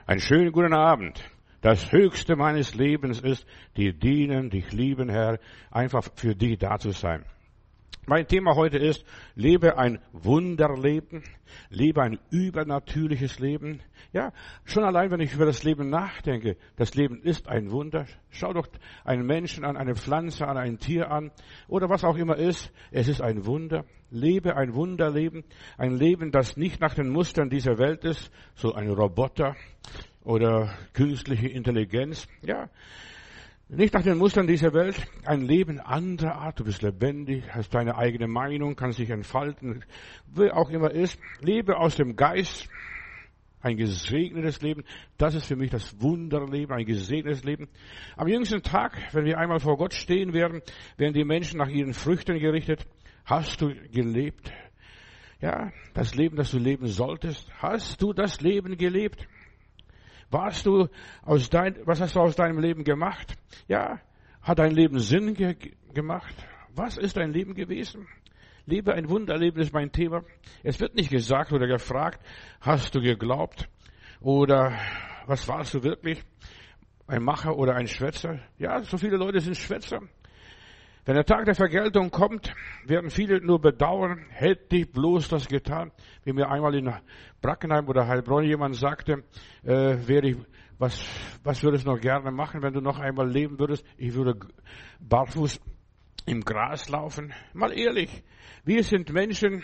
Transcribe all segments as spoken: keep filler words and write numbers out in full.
Einen schönen guten Abend. Das Höchste meines Lebens ist, dir dienen, dich lieben, Herr, einfach für dich da zu sein. Mein Thema heute ist, lebe ein Wunderleben, lebe ein übernatürliches Leben. Ja, schon allein, wenn ich über das Leben nachdenke, das Leben ist ein Wunder. Schau doch einen Menschen an, eine Pflanze an, ein Tier an oder was auch immer ist. Es ist ein Wunder. Lebe ein Wunderleben, ein Leben, das nicht nach den Mustern dieser Welt ist, so ein Roboter oder künstliche Intelligenz. Ja, nicht nach den Mustern dieser Welt, ein Leben anderer Art. Du bist lebendig, hast deine eigene Meinung, kannst dich entfalten, wie auch immer ist. Lebe aus dem Geist, ein gesegnetes Leben. Das ist für mich das Wunderleben, ein gesegnetes Leben. Am jüngsten Tag, wenn wir einmal vor Gott stehen werden, werden die Menschen nach ihren Früchten gerichtet. Hast du gelebt? Ja, das Leben, das du leben solltest. Hast du das Leben gelebt? Warst du aus dein, was hast du aus deinem Leben gemacht? Ja, hat dein Leben Sinn ge- gemacht? Was ist dein Leben gewesen? Lebe ein Wunderleben ist mein Thema. Es wird nicht gesagt oder gefragt, hast du geglaubt? Oder was warst du wirklich? Ein Macher oder ein Schwätzer? Ja, so viele Leute sind Schwätzer. Wenn der Tag der Vergeltung kommt, werden viele nur bedauern, hätte ich bloß das getan. Wie mir einmal in Brackenheim oder Heilbronn jemand sagte, äh, wäre ich, was, was würdest du noch gerne machen, wenn du noch einmal leben würdest? Ich würde barfuß im Gras laufen. Mal ehrlich, wir sind Menschen,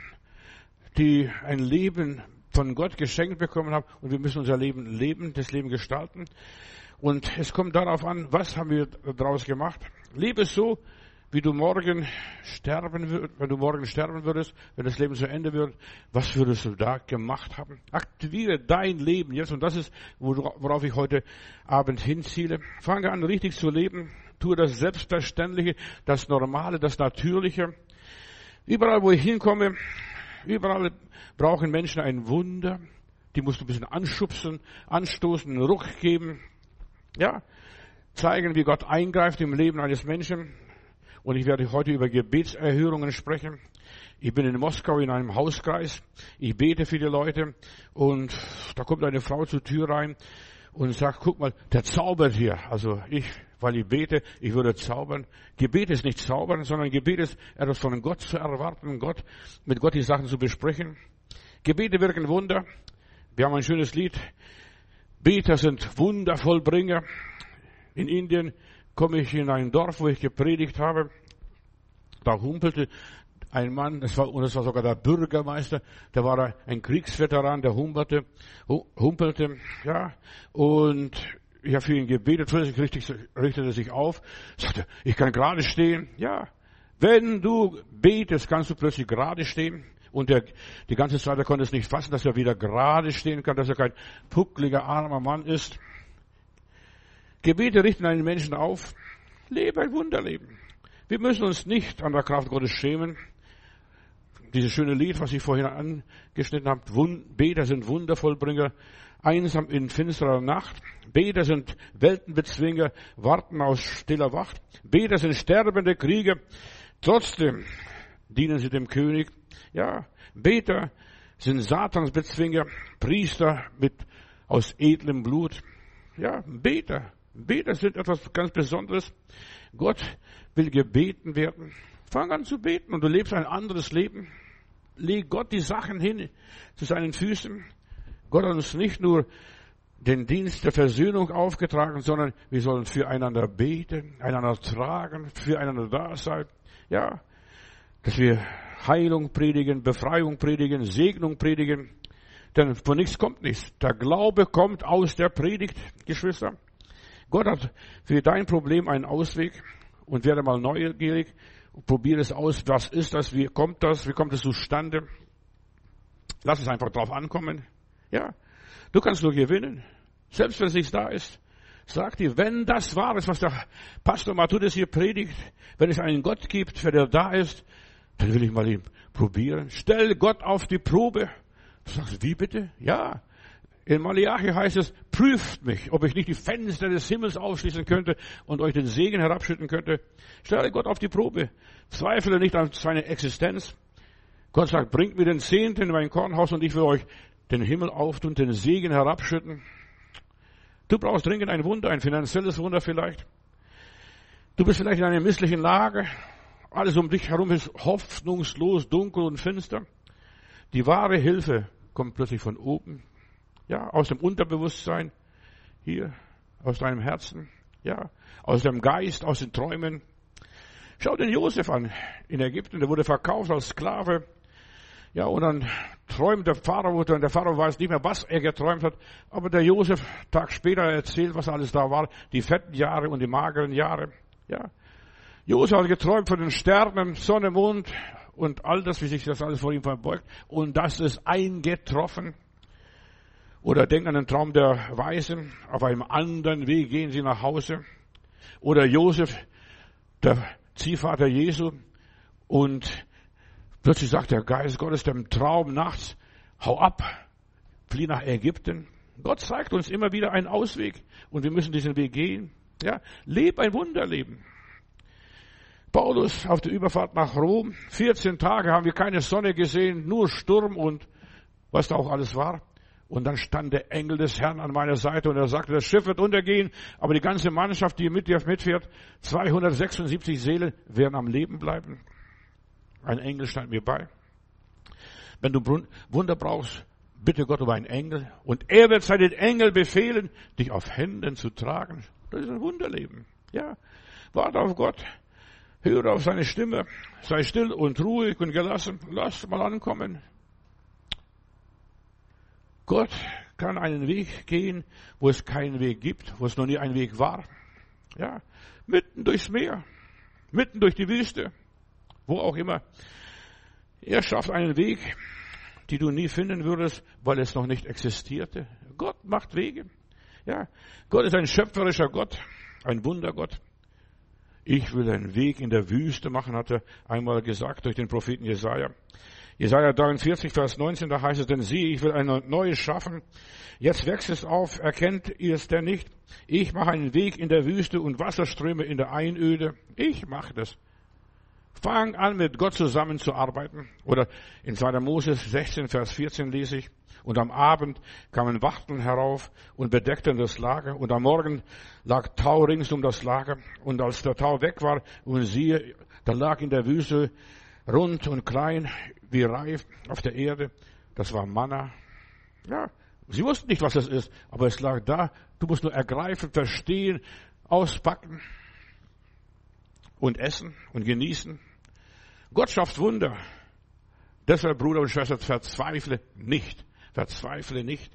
die ein Leben von Gott geschenkt bekommen haben und wir müssen unser Leben leben, das Leben gestalten. Und es kommt darauf an, was haben wir daraus gemacht. Lebe so, wie du morgen sterben würdest, wenn du morgen sterben würdest, wenn das Leben zu Ende wird. Was würdest du da gemacht haben? Aktiviere dein Leben jetzt und das ist, worauf ich heute Abend hinziele. Fange an, richtig zu leben. Tue das Selbstverständliche, das Normale, das Natürliche. Überall, wo ich hinkomme, überall brauchen Menschen ein Wunder. Die musst du ein bisschen anschubsen, anstoßen, einen Ruck geben. Ja, zeigen, wie Gott eingreift im Leben eines Menschen. Und ich werde heute über Gebetserhörungen sprechen. Ich bin in Moskau in einem Hauskreis. Ich bete für die Leute. Und da kommt eine Frau zur Tür rein und sagt, guck mal, der zaubert hier. Also ich, weil ich bete, ich würde zaubern. Gebet ist nicht zaubern, sondern Gebet ist etwas von Gott zu erwarten, Gott, mit Gott die Sachen zu besprechen. Gebete wirken Wunder. Wir haben ein schönes Lied. Beter sind Wundervollbringer. In Indien komme ich in ein Dorf, wo ich gepredigt habe. Da humpelte ein Mann, das war, und das war sogar der Bürgermeister, der war ein Kriegsveteran, der humpelte, humpelte, ja, und ich habe für ihn gebetet, plötzlich richtete er sich auf, sagte, ich kann gerade stehen, ja. Wenn du betest, kannst du plötzlich gerade stehen. Und der, die ganze Zeit, er konnte es nicht fassen, dass er wieder gerade stehen kann, dass er kein puckliger, armer Mann ist. Gebete richten einen Menschen auf. Lebe ein Wunderleben. Wir müssen uns nicht an der Kraft Gottes schämen. Dieses schöne Lied, was ich vorhin angeschnitten habe. Beter sind Wundervollbringer. Einsam in finsterer Nacht. Beter sind Weltenbezwinger, warten aus stiller Wacht. Beter sind sterbende Krieger. Trotzdem dienen sie dem König. Ja, Beter sind Satansbezwinger, Priester mit aus edlem Blut. Ja, Beter. Beter sind etwas ganz Besonderes. Gott will gebeten werden. Fang an zu beten und du lebst ein anderes Leben. Leg Gott die Sachen hin zu seinen Füßen. Gott hat uns nicht nur den Dienst der Versöhnung aufgetragen, sondern wir sollen füreinander beten, einander tragen, füreinander da sein. Ja, dass wir Heilung predigen, Befreiung predigen, Segnung predigen. Denn von nichts kommt nichts. Der Glaube kommt aus der Predigt, Geschwister. Gott hat für dein Problem einen Ausweg und werde mal neugierig. Probiere es aus. Was ist das? Wie kommt das? Wie kommt es zustande? Lass es einfach drauf ankommen. Ja, du kannst nur gewinnen. Selbst wenn es nicht da ist. Sag dir, wenn das wahr ist, was der Pastor Matthäus hier predigt, wenn es einen Gott gibt, der da ist, dann will ich mal ihn probieren. Stell Gott auf die Probe. Du sagst, wie bitte? Ja. In Malachi heißt es, prüft mich, ob ich nicht die Fenster des Himmels aufschließen könnte und euch den Segen herabschütten könnte. Stell Gott auf die Probe. Zweifle nicht an seine Existenz. Gott sagt, bringt mir den Zehnten in mein Kornhaus und ich will euch den Himmel auftun, den Segen herabschütten. Du brauchst dringend ein Wunder, ein finanzielles Wunder vielleicht. Du bist vielleicht in einer misslichen Lage. Alles um dich herum ist hoffnungslos, dunkel und finster. Die wahre Hilfe kommt plötzlich von oben. Ja, aus dem Unterbewusstsein. Hier, aus deinem Herzen. Ja, aus dem Geist, aus den Träumen. Schau den Josef an in Ägypten. Der wurde verkauft als Sklave. Ja, und dann träumt der Pharao, und der Pharao weiß nicht mehr, was er geträumt hat. Aber der Josef, Tag später, erzählt, was alles da war. Die fetten Jahre und die mageren Jahre. Ja. Josef hat geträumt von den Sternen, Sonne, Mond und all das, wie sich das alles vor ihm verbeugt. Und das ist eingetroffen. Oder denk an den Traum der Weisen. Auf einem anderen Weg gehen sie nach Hause. Oder Josef, der Ziehvater Jesu. Und plötzlich sagt der Geist Gottes dem Traum nachts, hau ab, flieh nach Ägypten. Gott zeigt uns immer wieder einen Ausweg. Und wir müssen diesen Weg gehen. Ja, leb ein Wunderleben. Paulus auf der Überfahrt nach Rom, vierzehn Tage haben wir keine Sonne gesehen, nur Sturm und was da auch alles war. Und dann stand der Engel des Herrn an meiner Seite und er sagte, das Schiff wird untergehen, aber die ganze Mannschaft, die mit dir mitfährt, zweihundertsechsundsiebzig Seelen, werden am Leben bleiben. Ein Engel stand mir bei. Wenn du Wunder brauchst, bitte Gott um einen Engel und er wird seinen Engel befehlen, dich auf Händen zu tragen. Das ist ein Wunderleben. Ja, warte auf Gott. Höre auf seine Stimme. Sei still und ruhig und gelassen. Lass mal ankommen. Gott kann einen Weg gehen, wo es keinen Weg gibt, wo es noch nie ein Weg war. Ja, mitten durchs Meer, mitten durch die Wüste, wo auch immer. Er schafft einen Weg, die du nie finden würdest, weil es noch nicht existierte. Gott macht Wege. Ja, Gott ist ein schöpferischer Gott, ein Wundergott. Ich will einen Weg in der Wüste machen, hat er einmal gesagt durch den Propheten Jesaja. Jesaja dreiundvierzig, Vers neunzehn, da heißt es, denn siehe, ich will ein Neues schaffen. Jetzt wächst es auf, erkennt ihr es denn nicht? Ich mache einen Weg in der Wüste und Wasserströme in der Einöde. Ich mache das. Fang an, mit Gott zusammenzuarbeiten. Oder in zweiter Mose sechzehn, Vers vierzehn lese ich. Und am Abend kamen Wachteln herauf und bedeckten das Lager. Und am Morgen lag Tau rings um das Lager. Und als der Tau weg war, und siehe, da lag in der Wüste rund und klein wie Reif auf der Erde. Das war Manna. Ja, sie wussten nicht, was das ist, aber es lag da. Du musst nur ergreifen, verstehen, auspacken und essen und genießen. Gott schafft Wunder. Deshalb, Bruder und Schwester, verzweifle nicht. Verzweifle nicht.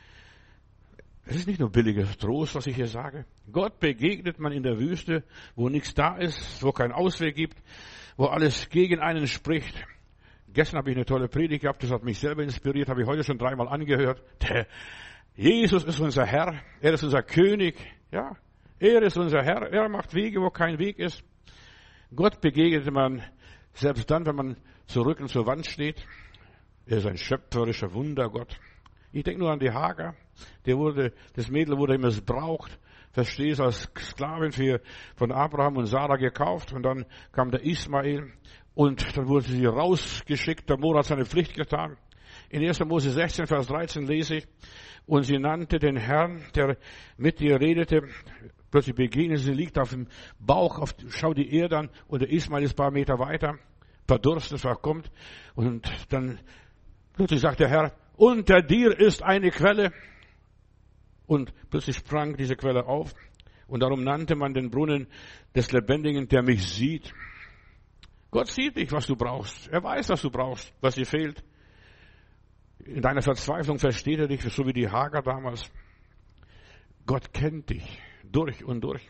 Es ist nicht nur billiger Trost, was ich hier sage. Gott begegnet man in der Wüste, wo nichts da ist, wo kein Ausweg gibt, wo alles gegen einen spricht. Gestern habe ich eine tolle Predigt gehabt, das hat mich selber inspiriert, habe ich heute schon dreimal angehört. Der Jesus ist unser Herr, er ist unser König, ja, er ist unser Herr, er macht Wege, wo kein Weg ist. Gott begegnet man selbst dann, wenn man zu Rücken zur Wand steht. Er ist ein schöpferischer Wundergott. Ich denke nur an die Hagar. Der wurde, das Mädel wurde missbraucht. Verstehst, als Sklavin für, von Abraham und Sarah gekauft. Und dann kam der Ismael. Und dann wurde sie rausgeschickt. Der Mose hat seine Pflicht getan. In erster Mose sechzehn, Vers dreizehn lese ich. Und sie nannte den Herrn, der mit ihr redete. Plötzlich begegnet sie, liegt auf dem Bauch, auf, schau die Erde an. Und der Ismael ist ein paar Meter weiter. Verdurstet, verkommt. Und dann plötzlich sagt der Herr, unter dir ist eine Quelle. Und plötzlich sprang diese Quelle auf. Und darum nannte man den Brunnen des Lebendigen, der mich sieht. Gott sieht dich, was du brauchst. Er weiß, was du brauchst, was dir fehlt. In deiner Verzweiflung versteht er dich, so wie die Hagar damals. Gott kennt dich durch und durch.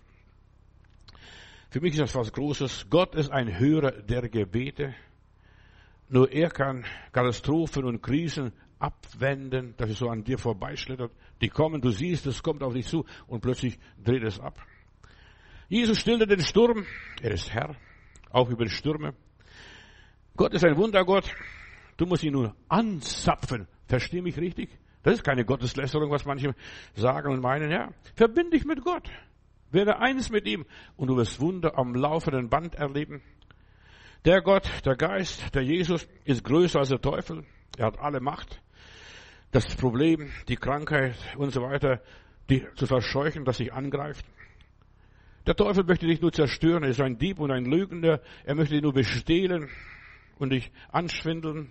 Für mich ist das was Großes. Gott ist ein Hörer der Gebete. Nur er kann Katastrophen und Krisen abwenden, dass es so an dir vorbeischlittert. Die kommen, du siehst, es kommt auf dich zu und plötzlich dreht es ab. Jesus stillte den Sturm. Er ist Herr, auch über die Stürme. Gott ist ein Wundergott. Du musst ihn nur anzapfen. Versteh mich richtig? Das ist keine Gotteslästerung, was manche sagen und meinen. Ja, verbind dich mit Gott. Werde eins mit ihm und du wirst Wunder am laufenden Band erleben. Der Gott, der Geist, der Jesus ist größer als der Teufel. Er hat alle Macht. Das Problem, die Krankheit und so weiter dich zu verscheuchen, das dich angreift. Der Teufel möchte dich nur zerstören. Er ist ein Dieb und ein Lügner. Er möchte dich nur bestehlen und dich anschwindeln.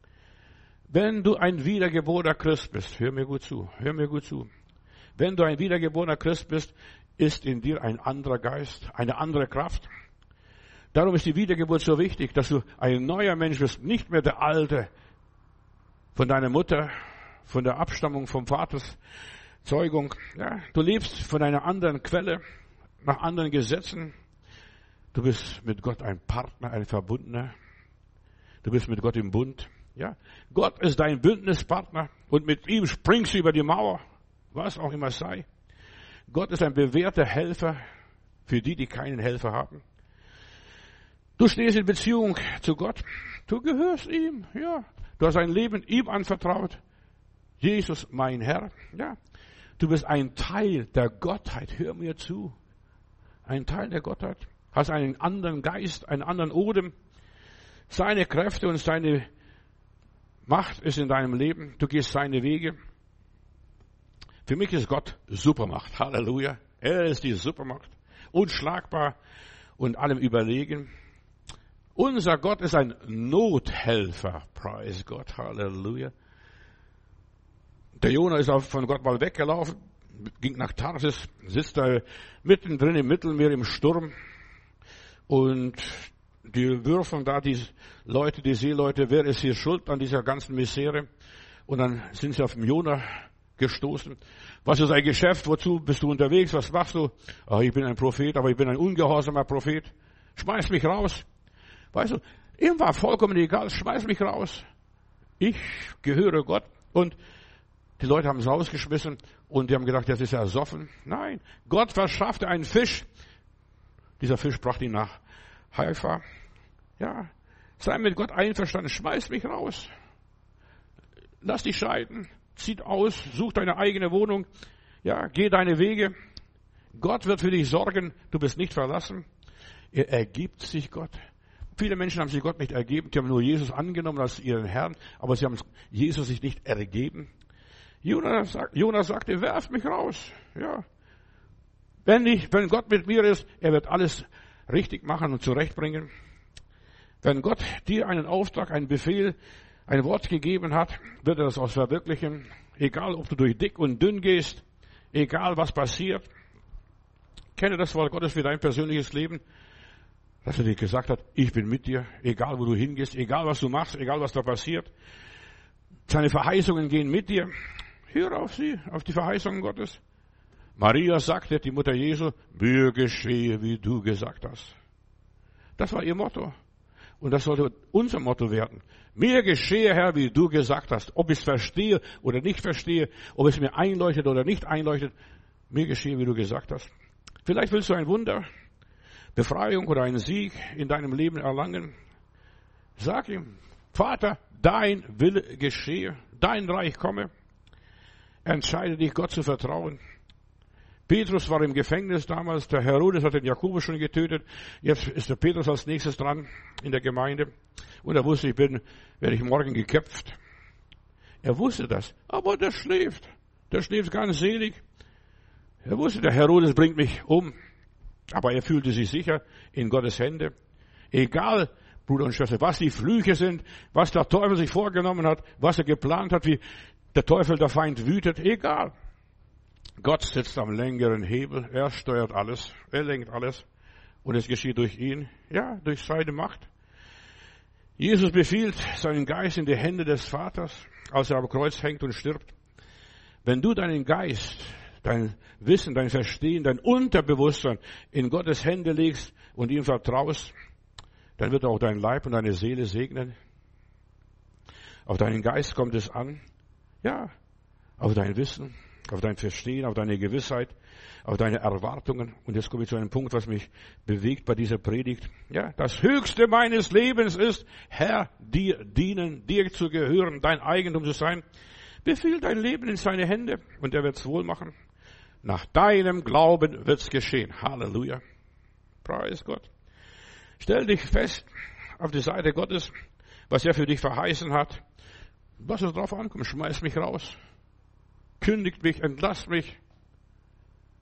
Wenn du ein wiedergeborener Christ bist, hör mir gut zu, hör mir gut zu. Wenn du ein wiedergeborener Christ bist, ist in dir ein anderer Geist, eine andere Kraft. Darum ist die Wiedergeburt so wichtig, dass du ein neuer Mensch bist, nicht mehr der Alte von deiner Mutter, von der Abstammung vom Vaters Zeugung. Ja, du lebst von einer anderen Quelle, nach anderen Gesetzen. Du bist mit Gott ein Partner, ein Verbundener. Du bist mit Gott im Bund. Ja, Gott ist dein Bündnispartner und mit ihm springst du über die Mauer, was auch immer sei. Gott ist ein bewährter Helfer für die, die keinen Helfer haben. Du stehst in Beziehung zu Gott. Du gehörst ihm. Ja, du hast dein Leben ihm anvertraut. Jesus, mein Herr. Ja, du bist ein Teil der Gottheit. Hör mir zu. Ein Teil der Gottheit. Hast einen anderen Geist, einen anderen Odem. Seine Kräfte und seine Macht ist in deinem Leben. Du gehst seine Wege. Für mich ist Gott Supermacht. Halleluja. Er ist die Supermacht. Unschlagbar und allem überlegen. Unser Gott ist ein Nothelfer. Preis Gott. Halleluja. Der Jonah ist auch von Gott mal weggelaufen, ging nach Tarsis, sitzt da mittendrin im Mittelmeer im Sturm und die würfeln da die Leute, die Seeleute, wer ist hier schuld an dieser ganzen Misere? Und dann sind sie auf den Jonah gestoßen. Was ist ein Geschäft? Wozu bist du unterwegs? Was machst du? Ach, ich bin ein Prophet, aber ich bin ein ungehorsamer Prophet. Schmeiß mich raus. Weißt du, ihm war vollkommen egal, schmeiß mich raus. Ich gehöre Gott. Und die Leute haben es rausgeschmissen und die haben gedacht, das ist ja ersoffen. Nein, Gott verschaffte einen Fisch. Dieser Fisch brachte ihn nach Haifa. Ja, sei mit Gott einverstanden, schmeiß mich raus. Lass dich scheiden, zieh aus, such deine eigene Wohnung. Ja, geh deine Wege. Gott wird für dich sorgen, du bist nicht verlassen. Er ergibt sich Gott. Viele Menschen haben sich Gott nicht ergeben, die haben nur Jesus angenommen als ihren Herrn, aber sie haben Jesus sich nicht ergeben. Jonas, sagt, Jonas sagte, werft mich raus. Ja. Wenn ich, wenn Gott mit mir ist, er wird alles richtig machen und zurechtbringen. Wenn Gott dir einen Auftrag, einen Befehl, ein Wort gegeben hat, wird er das auch verwirklichen. Egal, ob du durch dick und dünn gehst, egal was passiert. Kenne das Wort Gottes für dein persönliches Leben, dass er dir gesagt hat, ich bin mit dir, egal wo du hingehst, egal was du machst, egal was da passiert. Seine Verheißungen gehen mit dir. Hör auf sie, auf die Verheißungen Gottes. Maria sagte, die Mutter Jesu, mir geschehe, wie du gesagt hast. Das war ihr Motto. Und das sollte unser Motto werden. Mir geschehe, Herr, wie du gesagt hast. Ob ich es verstehe oder nicht verstehe, ob es mir einleuchtet oder nicht einleuchtet, mir geschehe, wie du gesagt hast. Vielleicht willst du ein Wunder, Befreiung oder einen Sieg in deinem Leben erlangen. Sag ihm, Vater, dein Wille geschehe, dein Reich komme. Entscheide dich, Gott zu vertrauen. Petrus war im Gefängnis damals, der Herodes hat den Jakobus schon getötet, jetzt ist der Petrus als nächstes dran in der Gemeinde. Und er wusste, ich bin, werde ich morgen geköpft. Er wusste das, aber der schläft, der schläft ganz selig. Er wusste, der Herodes bringt mich um, aber er fühlte sich sicher in Gottes Hände. Egal, Bruder und Schwester, was die Flüche sind, was der Teufel sich vorgenommen hat, was er geplant hat, wie der Teufel, der Feind wütet, egal. Gott sitzt am längeren Hebel, er steuert alles, er lenkt alles und es geschieht durch ihn, ja, durch seine Macht. Jesus befiehlt seinen Geist in die Hände des Vaters, als er am Kreuz hängt und stirbt. Wenn du deinen Geist, dein Wissen, dein Verstehen, dein Unterbewusstsein in Gottes Hände legst und ihm vertraust, dann wird er auch dein Leib und deine Seele segnen. Auf deinen Geist kommt es an, ja, auf dein Wissen, auf dein Verstehen, auf deine Gewissheit, auf deine Erwartungen. Und jetzt komme ich zu einem Punkt, was mich bewegt bei dieser Predigt. Ja, das Höchste meines Lebens ist, Herr, dir dienen, dir zu gehören, dein Eigentum zu sein. Befiehl dein Leben in seine Hände und er wird es wohl machen. Nach deinem Glauben wird es geschehen. Halleluja. Preis Gott. Stell dich fest auf die Seite Gottes, was er für dich verheißen hat. Was es drauf ankommt, schmeiß mich raus. Kündigt mich, entlasst mich.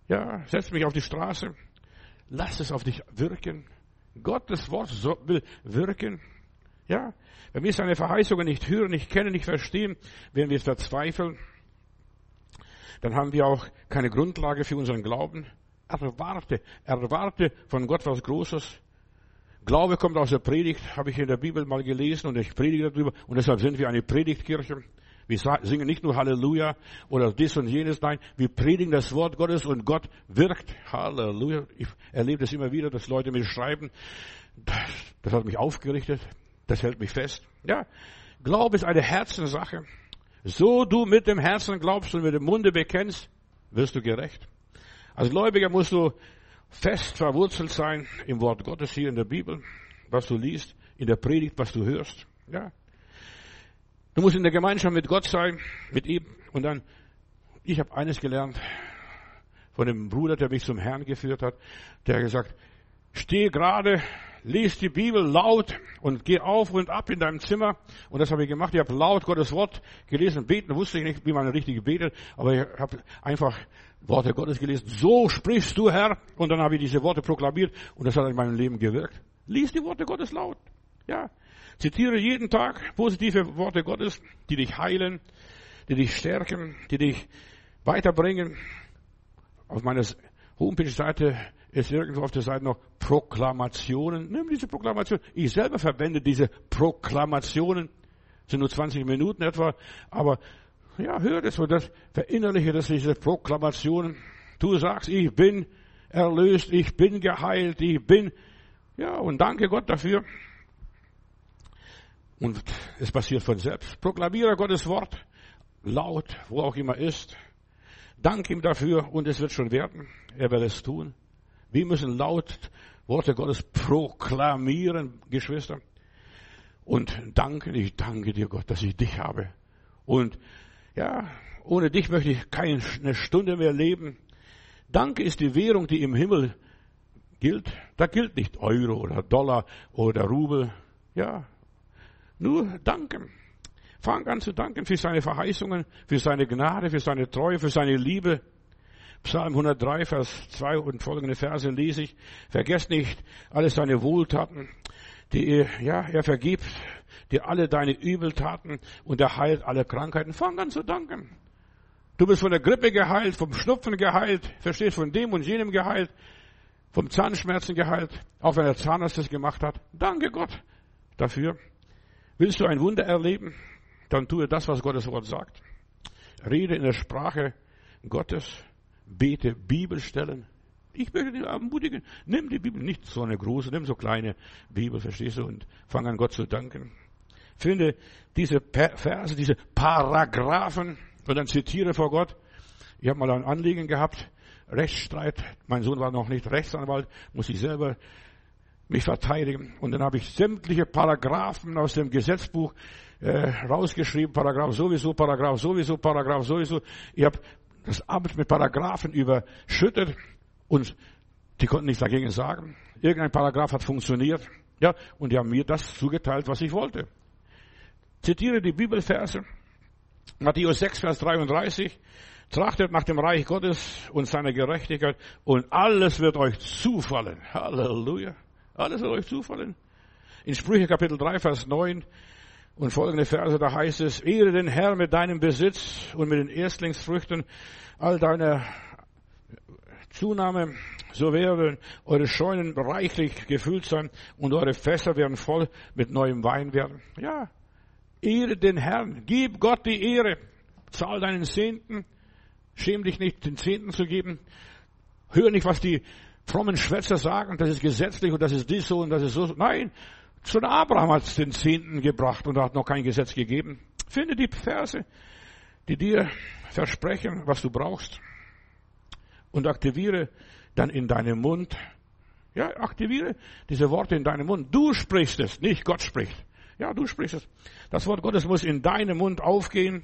Ja, setz mich auf die Straße. Lass es auf dich wirken. Gottes Wort will wirken. Ja, wenn wir seine Verheißungen nicht hören, nicht kennen, nicht verstehen, wenn wir es verzweifeln, dann haben wir auch keine Grundlage für unseren Glauben. Erwarte, erwarte von Gott was Großes. Glaube kommt aus der Predigt, habe ich in der Bibel mal gelesen und ich predige darüber und deshalb sind wir eine Predigtkirche. Wir singen nicht nur Halleluja oder dies und jenes, nein, wir predigen das Wort Gottes und Gott wirkt. Halleluja. Ich erlebe das immer wieder, dass Leute mir schreiben, das, das hat mich aufgerichtet, das hält mich fest. Ja, Glaube ist eine Herzenssache. So du mit dem Herzen glaubst und mit dem Munde bekennst, wirst du gerecht. Als Gläubiger musst du fest verwurzelt sein im Wort Gottes hier in der Bibel, was du liest, in der Predigt, was du hörst. Ja. Du musst in der Gemeinschaft mit Gott sein, mit ihm. Und dann, ich habe eines gelernt von dem Bruder, der mich zum Herrn geführt hat, der hat gesagt, steh gerade, lies die Bibel laut und geh auf und ab in deinem Zimmer. Und das habe ich gemacht. Ich habe laut Gottes Wort gelesen. Beten wusste ich nicht, wie man richtig betet, aber ich habe einfach Worte Gottes gelesen. So sprichst du, Herr. Und dann habe ich diese Worte proklamiert und das hat in meinem Leben gewirkt. Lies die Worte Gottes laut. Ja. Zitiere jeden Tag positive Worte Gottes, die dich heilen, die dich stärken, die dich weiterbringen. Auf meiner Homepage-Seite ist irgendwo auf der Seite noch Proklamationen. Nimm diese Proklamation. Ich selber verwende diese Proklamationen. Das sind nur zwanzig Minuten etwa. Aber ja, hör das und das. Verinnerliche das, diese Proklamationen. Du sagst, ich bin erlöst, ich bin geheilt, ich bin. Ja, und danke Gott dafür. Und es passiert von selbst. Proklamiere Gottes Wort laut, wo auch immer ist. Dank ihm dafür und es wird schon werden. Er wird es tun. Wir müssen laut Worte Gottes proklamieren, Geschwister. Und danken, ich danke dir Gott, dass ich dich habe. Und ja, ohne dich möchte ich keine Stunde mehr leben. Danke ist die Währung, die im Himmel gilt. Da gilt nicht Euro oder Dollar oder Rubel. Ja, nur danken. Fang an zu danken für seine Verheißungen, für seine Gnade, für seine Treue, für seine Liebe. Psalm hundertdrei, Vers zwei und folgende Verse lese ich. Vergesst nicht alle seine Wohltaten, die ja, er vergibt dir alle deine Übeltaten und er heilt alle Krankheiten. Fang an zu danken. Du bist von der Grippe geheilt, vom Schnupfen geheilt, verstehst, von dem und jenem geheilt, vom Zahnschmerzen geheilt, auch wenn der Zahnarzt das gemacht hat. Danke Gott dafür. Willst du ein Wunder erleben? Dann tue das, was Gottes Wort sagt. Rede in der Sprache Gottes. Bete Bibelstellen. Ich möchte dich ermutigen, nimm die Bibel, nicht so eine große, nimm so kleine Bibel, verstehst du, und fang an Gott zu danken. Finde diese Verse, diese Paragraphen und dann zitiere vor Gott. Ich habe mal ein Anliegen gehabt, Rechtsstreit. Mein Sohn war noch nicht Rechtsanwalt, muss ich selber mich verteidigen. Und dann habe ich sämtliche Paragraphen aus dem Gesetzbuch äh, rausgeschrieben, Paragraph sowieso, Paragraph sowieso, Paragraph sowieso. Ich habe das Amt mit Paragraphen überschüttet und die konnten nichts dagegen sagen. Irgendein Paragraph hat funktioniert. Ja, und die haben mir das zugeteilt, was ich wollte. Zitiere die Bibelverse. Matthäus sechs, Vers dreiunddreißig. Trachtet nach dem Reich Gottes und seiner Gerechtigkeit und alles wird euch zufallen. Halleluja. Alles wird euch zufallen. In Sprüche Kapitel drei, Vers neun und folgende Verse, da heißt es, ehre den Herrn mit deinem Besitz und mit den Erstlingsfrüchten all deiner Zunahme, so werden eure Scheunen reichlich gefüllt sein und eure Fässer werden voll mit neuem Wein werden. Ja, ehre den Herrn, gib Gott die Ehre, zahl deinen Zehnten, schäm dich nicht, den Zehnten zu geben, hör nicht, was die frommen Schwätzer sagen, das ist gesetzlich und das ist dies so und das ist so. Nein, schon Abraham hat den Zehnten gebracht und hat noch kein Gesetz gegeben. Finde die Verse, die dir versprechen, was du brauchst und aktiviere dann in deinem Mund, ja, aktiviere diese Worte in deinem Mund. Du sprichst es, nicht Gott spricht. Ja, du sprichst es. Das Wort Gottes muss in deinem Mund aufgehen,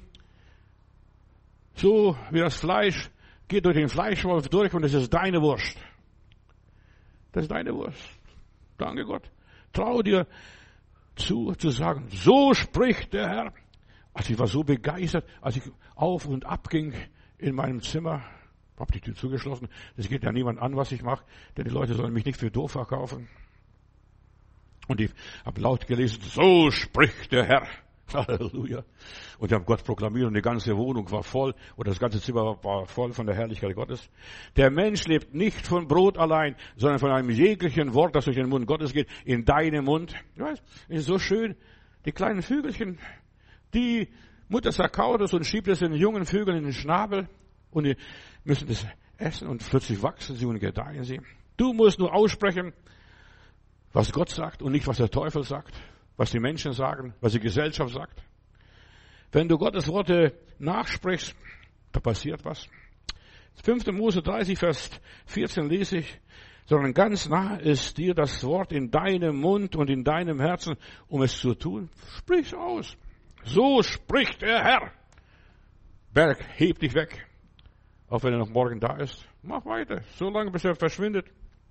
so wie das Fleisch geht durch den Fleischwolf durch und es ist deine Wurst. Das ist deine Wurst. Danke Gott. Trau dir zu, zu sagen, so spricht der Herr. Also ich war so begeistert, als ich auf und ab ging in meinem Zimmer. Hab die Tür zugeschlossen. Das geht ja niemand an, was ich mache, denn die Leute sollen mich nicht für doof verkaufen. Und ich habe laut gelesen, so spricht der Herr. Halleluja. Und ich habe Gott proklamiert und die ganze Wohnung war voll oder das ganze Zimmer war voll von der Herrlichkeit Gottes. Der Mensch lebt nicht von Brot allein, sondern von einem jeglichen Wort, das durch den Mund Gottes geht, in deinem Mund. Du weißt, es ist so schön, die kleinen Vögelchen, die Mutter zerkaut es und schiebt es den jungen Vögeln in den Schnabel und die müssen das essen und plötzlich wachsen sie und gedeihen sie. Du musst nur aussprechen, was Gott sagt und nicht, was der Teufel sagt, was die Menschen sagen, was die Gesellschaft sagt. Wenn du Gottes Worte nachsprichst, da passiert was. fünfter Mose dreißig, Vers vierzehn lese ich, sondern ganz nah ist dir das Wort in deinem Mund und in deinem Herzen, um es zu tun. Sprich's aus. So spricht der Herr. Berg, heb dich weg. Auch wenn er noch morgen da ist. Mach weiter, so lange bis er verschwindet.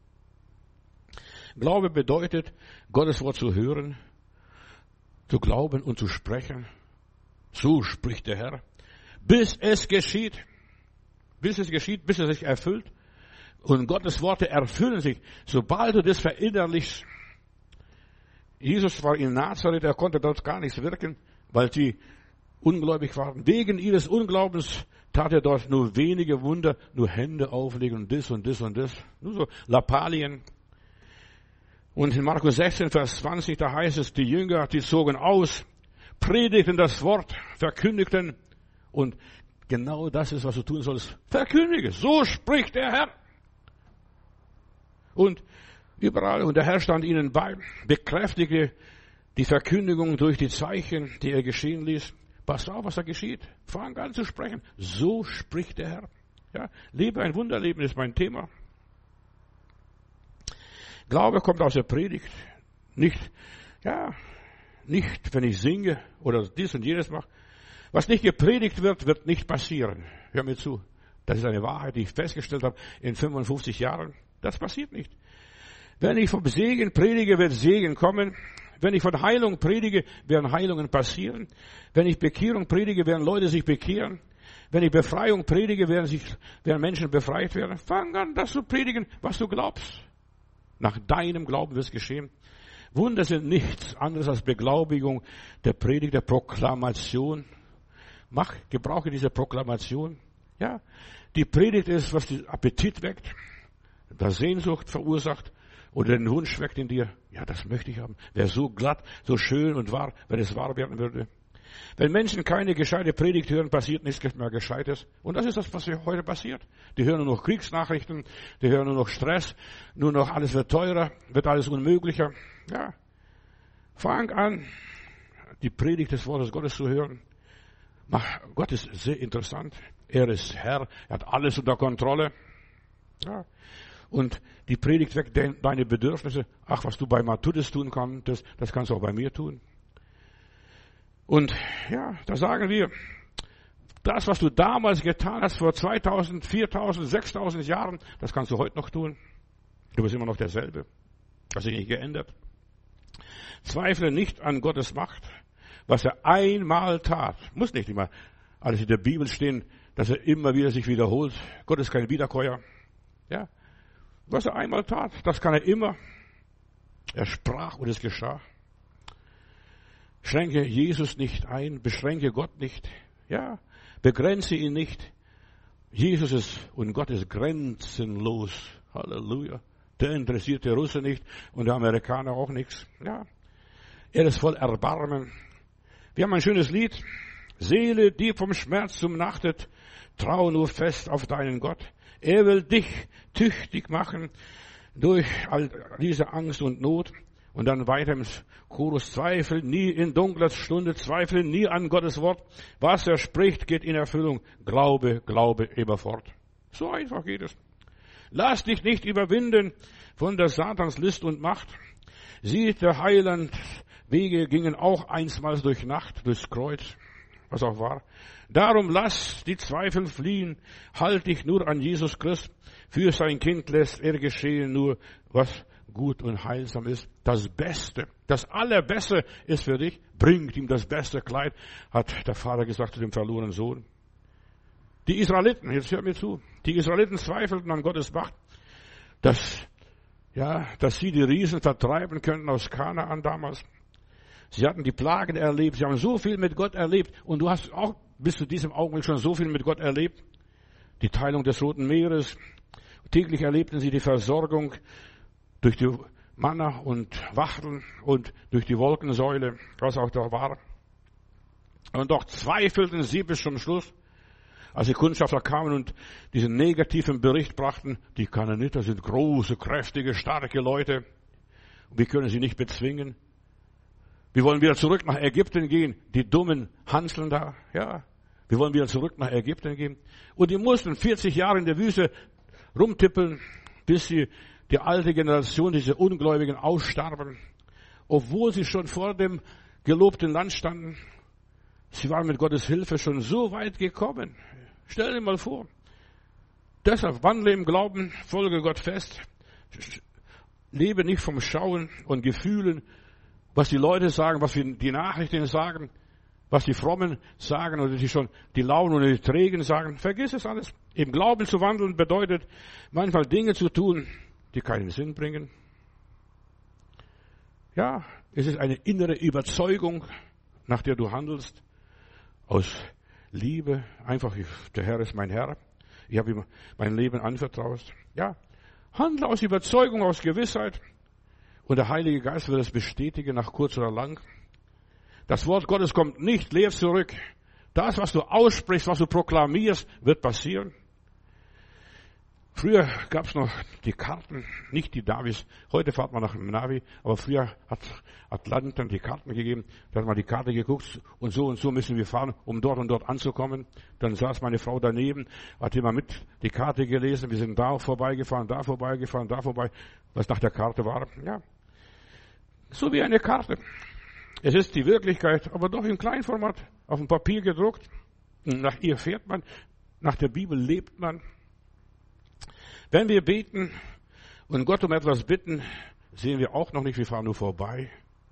Glaube bedeutet, Gottes Wort zu hören, zu glauben und zu sprechen. So spricht der Herr. Bis es geschieht. Bis es geschieht, bis es sich erfüllt. Und Gottes Worte erfüllen sich, sobald du das verinnerlichst. Jesus war in Nazareth, er konnte dort gar nichts wirken, weil sie ungläubig waren. Wegen ihres Unglaubens tat er dort nur wenige Wunder, nur Hände auflegen und das und das und das. Nur so Lappalien. Und in Markus sechzehn, Vers zwanzig, da heißt es, die Jünger, die zogen aus, predigten das Wort, verkündigten. Und genau das ist, was du tun sollst. Verkündige. So spricht der Herr. Und überall, und der Herr stand ihnen bei, bekräftigte die Verkündigung durch die Zeichen, die er geschehen ließ. Passt auf, was da geschieht. Fang an zu sprechen. So spricht der Herr. Ja, lebe ein Wunderleben ist mein Thema. Glaube kommt aus der Predigt. Nicht, ja, nicht, wenn ich singe oder dies und jenes mache. Was nicht gepredigt wird, wird nicht passieren. Hör mir zu. Das ist eine Wahrheit, die ich festgestellt habe in fünfundfünfzig Jahren. Das passiert nicht. Wenn ich vom Segen predige, wird Segen kommen. Wenn ich von Heilung predige, werden Heilungen passieren. Wenn ich Bekehrung predige, werden Leute sich bekehren. Wenn ich Befreiung predige, werden, sich, werden Menschen befreit werden. Fang an, das zu predigen, was du glaubst. Nach deinem Glauben wird es geschehen. Wunder sind nichts anderes als Beglaubigung der Predigt, der Proklamation. Mach, gebrauche diese Proklamation. Ja, die Predigt ist, was den Appetit weckt, das Sehnsucht verursacht oder den Wunsch weckt in dir. Ja, das möchte ich haben. Wäre so glatt, so schön und wahr, wenn es wahr werden würde. Wenn Menschen keine gescheite Predigt hören, passiert nichts mehr Gescheites. Und das ist das, was heute passiert. Die hören nur noch Kriegsnachrichten, die hören nur noch Stress, nur noch alles wird teurer, wird alles unmöglicher. Ja, fang an, die Predigt des Wortes Gottes zu hören. Gott ist sehr interessant. Er ist Herr, er hat alles unter Kontrolle. Ja. Und die Predigt weckt deine Bedürfnisse. Ach, was du bei Matthäus tun kannst, das, das kannst du auch bei mir tun. Und ja, da sagen wir, das, was du damals getan hast, vor zweitausend, viertausend, sechstausend Jahren, das kannst du heute noch tun. Du bist immer noch derselbe. Das hat sich nicht geändert. Zweifle nicht an Gottes Macht, was er einmal tat. Muss nicht immer alles in der Bibel stehen, dass er immer wieder sich wiederholt. Gott ist kein Wiederkäuer. Ja, was er einmal tat, das kann er immer. Er sprach und es geschah. Schränke Jesus nicht ein, beschränke Gott nicht. Ja, begrenze ihn nicht. Jesus ist und Gott ist grenzenlos. Halleluja. Der interessiert der Russe nicht und der Amerikaner auch nichts. Ja, er ist voll Erbarmen. Wir haben ein schönes Lied. Seele, die vom Schmerz umnachtet, trau nur fest auf deinen Gott. Er will dich tüchtig machen durch all diese Angst und Not. Und dann weiter im Chorus, Zweifel nie in dunkler Stunde, Zweifel nie an Gottes Wort. Was er spricht, geht in Erfüllung. Glaube, Glaube immerfort. So einfach geht es. Lass dich nicht überwinden von der Satans List und Macht. Sieh, der Heiland Wege gingen auch einstmals durch Nacht, durchs Kreuz, was auch war. Darum lass die Zweifel fliehen, halt dich nur an Jesus Christ. Für sein Kind lässt er geschehen nur, was gut und heilsam ist. Das Beste, das Allerbeste ist für dich. Bringt ihm das beste Kleid, hat der Vater gesagt zu dem verlorenen Sohn. Die Israeliten, jetzt hört mir zu, die Israeliten zweifelten an Gottes Macht, dass, ja, dass sie die Riesen vertreiben könnten aus Kanaan damals. Sie hatten die Plagen erlebt, sie haben so viel mit Gott erlebt und du hast auch bis zu diesem Augenblick schon so viel mit Gott erlebt. Die Teilung des Roten Meeres. Täglich erlebten sie die Versorgung durch die Manna und Wachteln und durch die Wolkensäule, was auch da war. Und doch zweifelten sie bis zum Schluss, als die Kundschafter kamen und diesen negativen Bericht brachten, die Kanaaniter sind große, kräftige, starke Leute. Wir können sie nicht bezwingen. Wir wollen wieder zurück nach Ägypten gehen. Die dummen Hanseln da, ja. Wir wollen wieder zurück nach Ägypten gehen. Und die mussten vierzig Jahre in der Wüste rumtippeln, bis sie die alte Generation, diese Ungläubigen, ausstarben. Obwohl sie schon vor dem gelobten Land standen. Sie waren mit Gottes Hilfe schon so weit gekommen. Stell dir mal vor. Deshalb wandle im Glauben, folge Gott fest. Lebe nicht vom Schauen und Gefühlen, was die Leute sagen, was die Nachrichten sagen, was die Frommen sagen oder die schon die Lauen oder die Trägen sagen. Vergiss es alles. Im Glauben zu wandeln bedeutet, manchmal Dinge zu tun, die keinen Sinn bringen. Ja, es ist eine innere Überzeugung, nach der du handelst. Aus Liebe, einfach, der Herr ist mein Herr. Ich habe ihm mein Leben anvertraut. Ja, handle aus Überzeugung, aus Gewissheit. Und der Heilige Geist wird es bestätigen, nach kurz oder lang. Das Wort Gottes kommt nicht leer zurück. Das, was du aussprichst, was du proklamierst, wird passieren. Früher gab es noch die Karten, nicht die Navis. Heute fährt man nach dem Navi, aber früher hat Atlanten die Karten gegeben. Da hat man die Karte geguckt und so und so müssen wir fahren, um dort und dort anzukommen. Dann saß meine Frau daneben, hat immer mit die Karte gelesen. Wir sind da vorbeigefahren, da vorbeigefahren, da vorbei, was nach der Karte war. Ja, so wie eine Karte. Es ist die Wirklichkeit, aber doch im Kleinformat, auf dem Papier gedruckt. Und nach ihr fährt man, nach der Bibel lebt man. Wenn wir beten und Gott um etwas bitten, sehen wir auch noch nicht, wir fahren nur vorbei.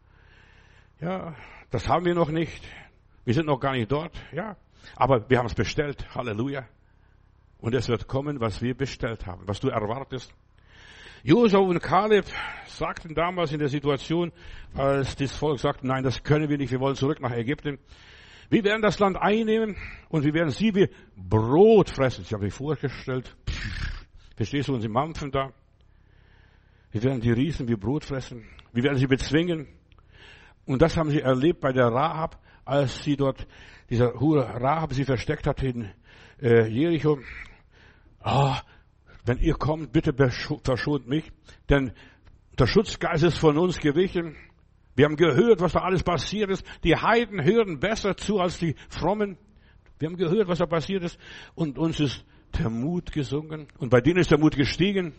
Ja, das haben wir noch nicht. Wir sind noch gar nicht dort. Ja, aber wir haben es bestellt. Halleluja. Und es wird kommen, was wir bestellt haben, was du erwartest. Josua und Kaleb sagten damals in der Situation, als das Volk sagte, nein, das können wir nicht, wir wollen zurück nach Ägypten. Wir werden das Land einnehmen und wir werden sie wie Brot fressen. Ich habe mich vorgestellt, pff, verstehst du, und sie mampfen da. Wir werden die Riesen wie Brot fressen. Wir werden sie bezwingen. Und das haben sie erlebt bei der Rahab, als sie dort, dieser Hure Rahab sie versteckt hat in äh, Jericho. Ah, wenn ihr kommt, bitte verschont mich, denn der Schutzgeist ist von uns gewichen. Wir haben gehört, was da alles passiert ist. Die Heiden hören besser zu als die Frommen. Wir haben gehört, was da passiert ist. Und uns ist der Mut gesunken. Und bei denen ist der Mut gestiegen.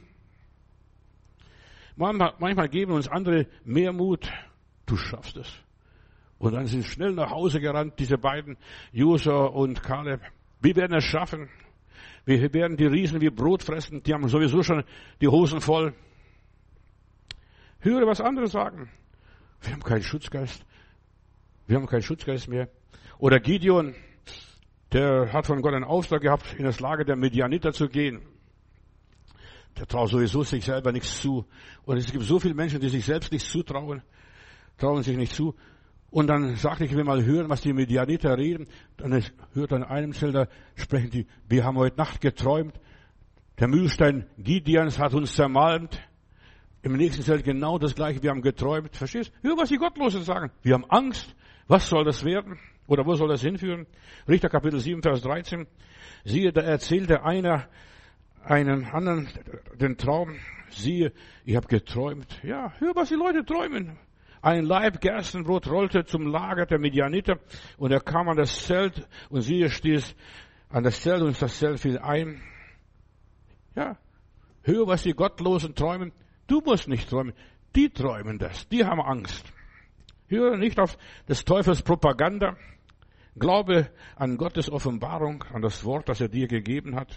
Manchmal, manchmal geben uns andere mehr Mut. Du schaffst es. Und dann sind schnell nach Hause gerannt, diese beiden, Josua und Kaleb. Wir werden es schaffen. Wir werden die Riesen wie Brot fressen. Die haben sowieso schon die Hosen voll. Höre, was andere sagen. Wir haben keinen Schutzgeist. Wir haben keinen Schutzgeist mehr. Oder Gideon, der hat von Gott einen Auftrag gehabt, in das Lager der Midianiter zu gehen. Der traut sowieso sich selber nichts zu. Und es gibt so viele Menschen, die sich selbst nichts zutrauen, trauen sich nicht zu. Und dann sagte ich, ich will mal hören, was die Midianiter reden. Dann hört an einem Zelter, sprechen die, wir haben heute Nacht geträumt. Der Mühlstein Gideons hat uns zermalmt. Im nächsten Zelt genau das Gleiche, wir haben geträumt. Verstehst du? Hör, was die Gottlosen sagen. Wir haben Angst. Was soll das werden? Oder wo soll das hinführen? Richter Kapitel sieben, Vers dreizehn. Siehe, da erzählte einer einen anderen den Traum. Siehe, ich habe geträumt. Ja, hör, was die Leute träumen. Ein Laib Gerstenbrot rollte zum Lager der Midianiter und er kam an das Zelt und siehe, stieß an das Zelt und das Zelt fiel ein. Ja, hör, was die Gottlosen träumen. Du musst nicht träumen. Die träumen das. Die haben Angst. Höre nicht auf des Teufels Propaganda. Glaube an Gottes Offenbarung, an das Wort, das er dir gegeben hat.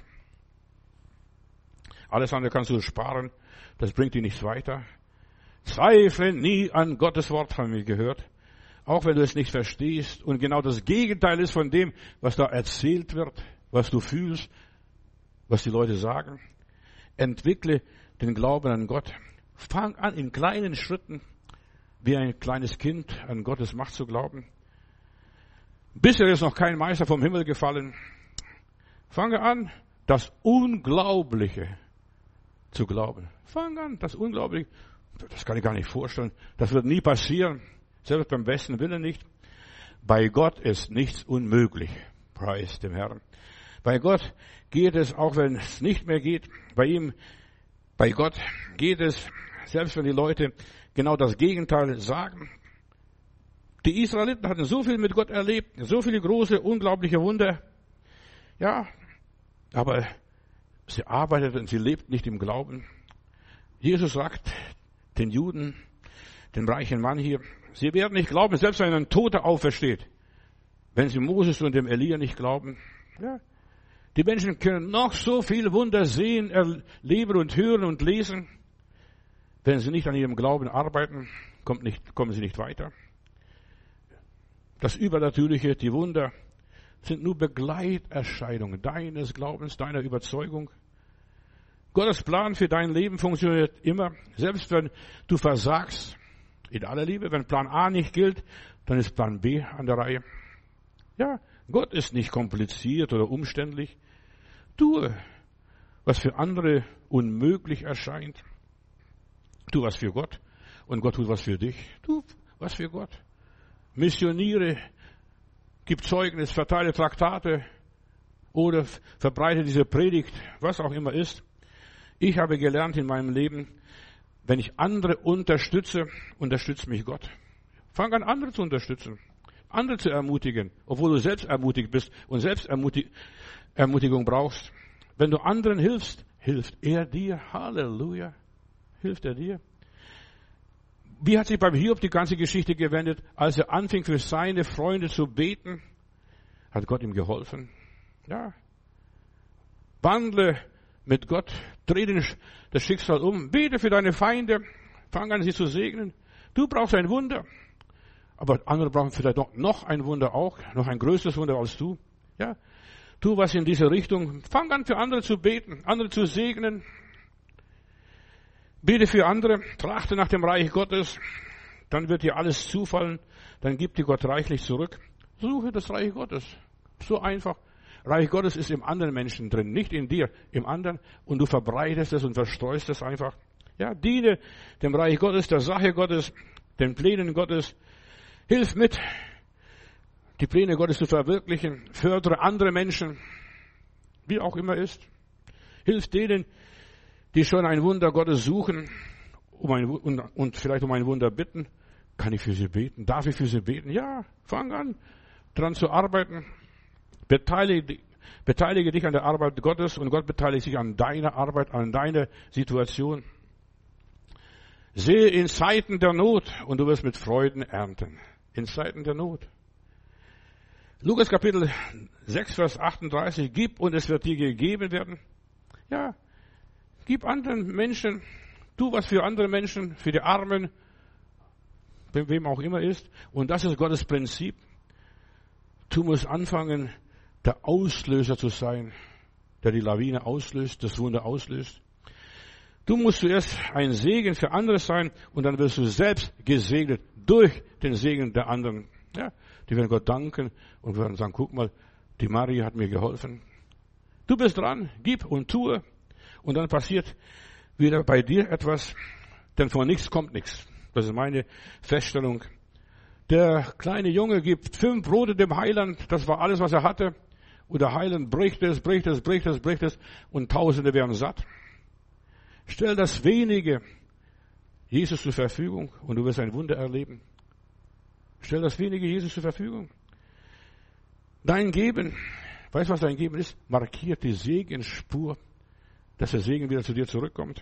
Alles andere kannst du sparen. Das bringt dir nichts weiter. Zweifle nie an Gottes Wort, haben wir gehört. Auch wenn du es nicht verstehst und genau das Gegenteil ist von dem, was da erzählt wird. was du fühlst, was die Leute sagen. Entwickle den Glauben an Gott. Fang an, in kleinen Schritten, wie ein kleines Kind, an Gottes Macht zu glauben. Bisher ist noch kein Meister vom Himmel gefallen. Fange an, das Unglaubliche zu glauben. Fang an, das Unglaubliche. Das kann ich gar nicht vorstellen. Das wird nie passieren. Selbst beim besten Willen nicht. Bei Gott ist nichts unmöglich. Preis dem Herrn. Bei Gott geht es, auch wenn es nicht mehr geht. Bei ihm, bei Gott geht es, selbst wenn die Leute genau das Gegenteil sagen. Die Israeliten hatten so viel mit Gott erlebt, so viele große, unglaubliche Wunder. Ja, aber sie arbeiteten, sie lebten nicht im Glauben. Jesus sagt den Juden, dem reichen Mann hier, sie werden nicht glauben, selbst wenn ein Toter aufersteht. Wenn sie Moses und dem Elia nicht glauben. Ja, die Menschen können noch so viel Wunder sehen, erleben und hören und lesen. Wenn sie nicht an ihrem Glauben arbeiten, kommt nicht, kommen sie nicht weiter. Das Übernatürliche, die Wunder, sind nur Begleiterscheinungen deines Glaubens, deiner Überzeugung. Gottes Plan für dein Leben funktioniert immer, selbst wenn du versagst. In aller Liebe, wenn Plan A nicht gilt, dann ist Plan B an der Reihe. Ja, Gott ist nicht kompliziert oder umständlich. Tue, was für andere unmöglich erscheint. Tu was für Gott und Gott tut was für dich. Tu was für Gott. Missioniere, gib Zeugnis, verteile Traktate oder verbreite diese Predigt, was auch immer ist. Ich habe gelernt in meinem Leben, wenn ich andere unterstütze, unterstützt mich Gott. Fang an, andere zu unterstützen, andere zu ermutigen, obwohl du selbst ermutigt bist und selbst Ermutig- Ermutigung brauchst. Wenn du anderen hilfst, hilft er dir. Halleluja. Hilft er dir. Wie hat sich beim Hiob die ganze Geschichte gewendet? Als er anfing, für seine Freunde zu beten, hat Gott ihm geholfen. Ja. Wandle mit Gott, dreh das Schicksal um, bete für deine Feinde, fang an, sie zu segnen. Du brauchst ein Wunder, aber andere brauchen vielleicht noch ein Wunder auch, noch ein größeres Wunder als du. Ja. Tu was in diese Richtung. Fang an, für andere zu beten, andere zu segnen. Bete für andere, trachte nach dem Reich Gottes, dann wird dir alles zufallen, dann gibt dir Gott reichlich zurück. Suche das Reich Gottes. So einfach. Reich Gottes ist im anderen Menschen drin, nicht in dir, im anderen. Und du verbreitest es und verstreust es einfach. Ja, diene dem Reich Gottes, der Sache Gottes, den Plänen Gottes. Hilf mit, die Pläne Gottes zu verwirklichen. Fördere andere Menschen, wie auch immer ist. Hilf denen, die schon ein Wunder Gottes suchen um ein, und, und vielleicht um ein Wunder bitten. Kann ich für sie beten? Darf ich für sie beten? Ja, fang an, dran zu arbeiten. Beteilige, beteilige dich an der Arbeit Gottes und Gott beteiligt sich an deiner Arbeit, an deiner Situation. Sehe in Zeiten der Not und du wirst mit Freuden ernten. In Zeiten der Not. Lukas Kapitel sechs, Vers achtunddreißig. Gib und es wird dir gegeben werden. Ja, gib anderen Menschen, tu was für andere Menschen, für die Armen, wem auch immer ist. Und das ist Gottes Prinzip. Du musst anfangen, der Auslöser zu sein, der die Lawine auslöst, das Wunder auslöst. Du musst zuerst ein Segen für andere sein und dann wirst du selbst gesegnet durch den Segen der anderen. Ja, die werden Gott danken und werden sagen, guck mal, die Marie hat mir geholfen. Du bist dran, gib und tue. Und dann passiert wieder bei dir etwas, denn von nichts kommt nichts. Das ist meine Feststellung. Der kleine Junge gibt fünf Brote dem Heiland, das war alles, was er hatte. Und der Heiland bricht es, bricht es, bricht es, bricht es und Tausende werden satt. Stell das Wenige Jesus zur Verfügung und du wirst ein Wunder erleben. Stell das Wenige Jesus zur Verfügung. Dein Geben, weißt du, was dein Geben ist? Markiert die Segensspur, dass der Segen wieder zu dir zurückkommt.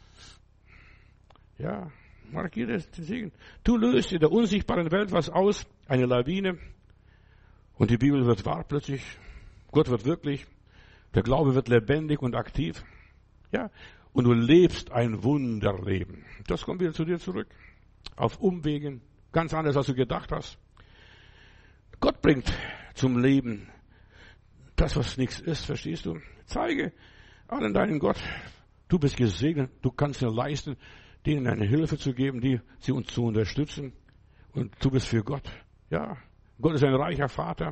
Ja, markiere den Segen. Du löst in der unsichtbaren Welt was aus, eine Lawine, und die Bibel wird wahr plötzlich. Gott wird wirklich. Der Glaube wird lebendig und aktiv. Ja, und du lebst ein Wunderleben. Das kommt wieder zu dir zurück. Auf Umwegen, ganz anders, als du gedacht hast. Gott bringt zum Leben das, was nichts ist, verstehst du? Zeige allen deinen Gott, du bist gesegnet, du kannst dir leisten, denen eine Hilfe zu geben, die sie uns zu unterstützen. Und du bist für Gott. Ja, Gott ist ein reicher Vater.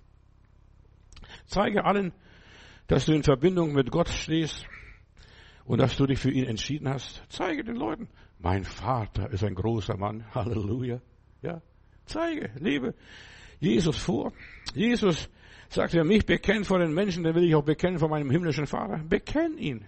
Zeige allen, dass du in Verbindung mit Gott stehst und dass du dich für ihn entschieden hast. Zeige den Leuten, mein Vater ist ein großer Mann. Halleluja. Ja, zeige, lebe Jesus vor. Jesus sagt, wer mich bekennt vor den Menschen, dann will ich auch bekennen vor meinem himmlischen Vater. Bekenn ihn.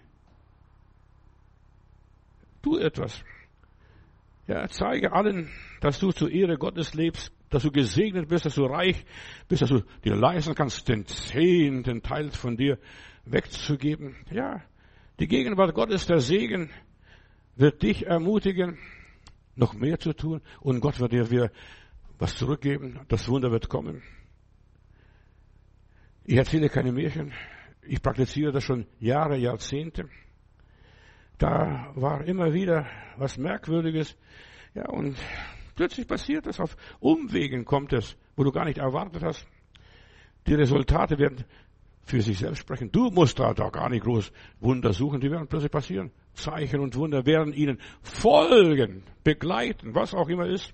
Tu etwas. Ja, zeige allen, dass du zur Ehre Gottes lebst, dass du gesegnet bist, dass du reich bist, dass du dir leisten kannst, den zehnten Teil von dir wegzugeben. Ja, die Gegenwart Gottes, der Segen, wird dich ermutigen, noch mehr zu tun. Und Gott wird dir wieder was zurückgeben. Das Wunder wird kommen. Ich erzähle keine Märchen. Ich praktiziere das schon Jahre, Jahrzehnte. Da war immer wieder was Merkwürdiges. Ja, und plötzlich passiert es. Auf Umwegen kommt es, wo du gar nicht erwartet hast. Die Resultate werden für sich selbst sprechen. Du musst da, da gar nicht groß Wunder suchen. Die werden plötzlich passieren. Zeichen und Wunder werden ihnen folgen, begleiten, was auch immer ist.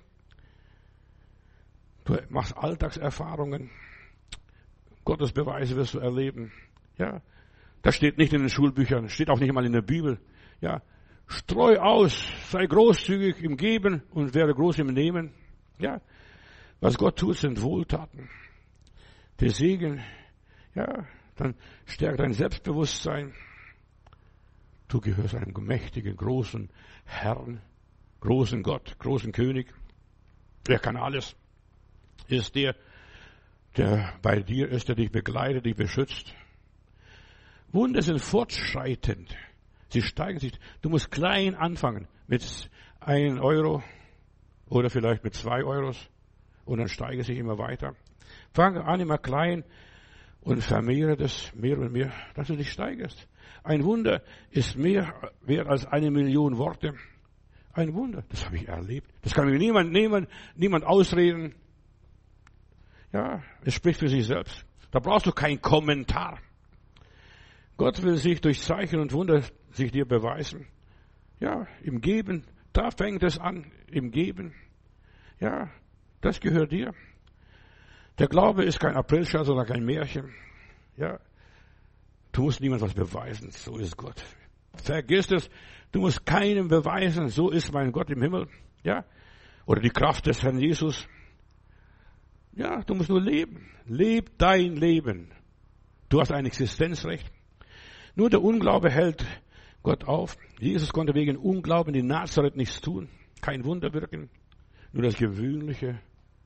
Du machst Alltagserfahrungen. Gottes Beweise wirst du erleben. Ja, das steht nicht in den Schulbüchern, steht auch nicht mal in der Bibel. Ja, streu aus, sei großzügig im Geben und werde groß im Nehmen. Ja, was Gott tut, sind Wohltaten. Der Segen, ja, dann stärkt dein Selbstbewusstsein. Du gehörst einem mächtigen, großen Herrn, großen Gott, großen König. Er kann alles. Ist der, der bei dir ist, der dich begleitet, dich beschützt. Wunder sind fortschreitend. Sie steigen sich. Du musst klein anfangen mit einem Euro oder vielleicht mit zwei Euros und dann steige sich immer weiter. Fange an immer klein und vermehre das mehr und mehr, dass du dich steigerst. Ein Wunder ist mehr wert als eine Million Worte. Ein Wunder, das habe ich erlebt. Das kann mir niemand nehmen, niemand ausreden. Ja, es spricht für sich selbst. Da brauchst du keinen Kommentar. Gott will sich durch Zeichen und Wunder sich dir beweisen. Ja, im Geben, da fängt es an, im Geben. Ja, das gehört dir. Der Glaube ist kein Aprilscherz oder kein Märchen. Ja, du musst niemandem was beweisen, so ist Gott. Vergiss es, du musst keinem beweisen, so ist mein Gott im Himmel. Ja, oder die Kraft des Herrn Jesus. Ja, du musst nur leben. Leb dein Leben. Du hast ein Existenzrecht. Nur der Unglaube hält Gott auf. Jesus konnte wegen Unglauben in Nazareth nichts tun. Kein Wunder wirken. Nur das Gewöhnliche.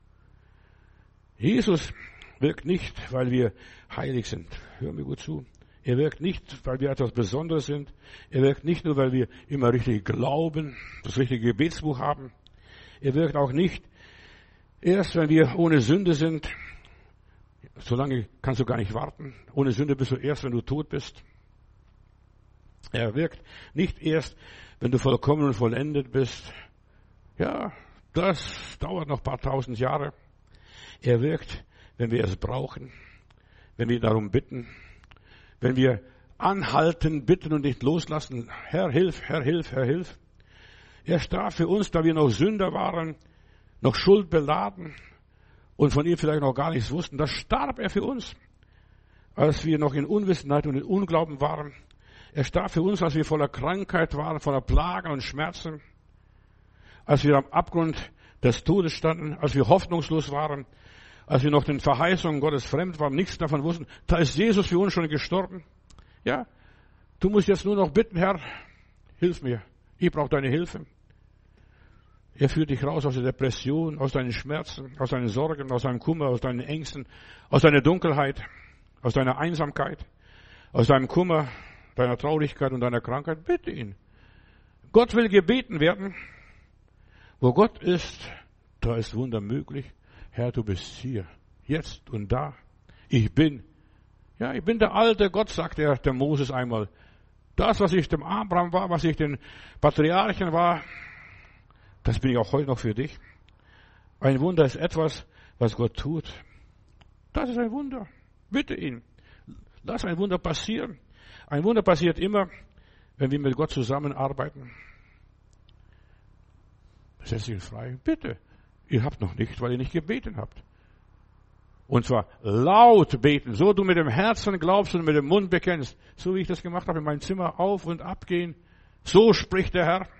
Jesus wirkt nicht, weil wir heilig sind. Hör mir gut zu. Er wirkt nicht, weil wir etwas Besonderes sind. Er wirkt nicht nur, weil wir immer richtig glauben, das richtige Gebetsbuch haben. Er wirkt auch nicht erst, wenn wir ohne Sünde sind. Solange kannst du gar nicht warten. Ohne Sünde bist du erst, wenn du tot bist. Er wirkt nicht erst, wenn du vollkommen und vollendet bist. Ja, das dauert noch ein paar tausend Jahre. Er wirkt, wenn wir es brauchen, wenn wir darum bitten, wenn wir anhalten, bitten und nicht loslassen. Herr, hilf, Herr, hilf, Herr, hilf. Er starb für uns, da wir noch Sünder waren, noch schuldbeladen und von ihm vielleicht noch gar nichts wussten. Da starb er für uns, als wir noch in Unwissenheit und in Unglauben waren. Er starb für uns, als wir voller Krankheit waren, voller Plagen und Schmerzen, als wir am Abgrund des Todes standen, als wir hoffnungslos waren, als wir noch den Verheißungen Gottes fremd waren, nichts davon wussten. Da ist Jesus für uns schon gestorben. Ja, du musst jetzt nur noch bitten, Herr, hilf mir. Ich brauche deine Hilfe. Er führt dich raus aus der Depression, aus deinen Schmerzen, aus deinen Sorgen, aus deinem Kummer, aus deinen Ängsten, aus deiner Dunkelheit, aus deiner Einsamkeit, aus deinem Kummer, deiner Traurigkeit und deiner Krankheit. Bitte ihn. Gott will gebeten werden. Wo Gott ist, da ist Wunder möglich. Herr, du bist hier, jetzt und da. Ich bin. Ja, ich bin der alte Gott, sagt er der Moses einmal. Das, was ich dem Abraham war, was ich den Patriarchen war, das bin ich auch heute noch für dich. Ein Wunder ist etwas, was Gott tut. Das ist ein Wunder. Bitte ihn. Lass ein Wunder passieren. Ein Wunder passiert immer, wenn wir mit Gott zusammenarbeiten. Setz dich frei. Bitte. Ihr habt noch nicht, weil ihr nicht gebeten habt. Und zwar laut beten, so du mit dem Herzen glaubst und mit dem Mund bekennst. So wie ich das gemacht habe in meinem Zimmer, auf und ab gehen. So spricht der Herr.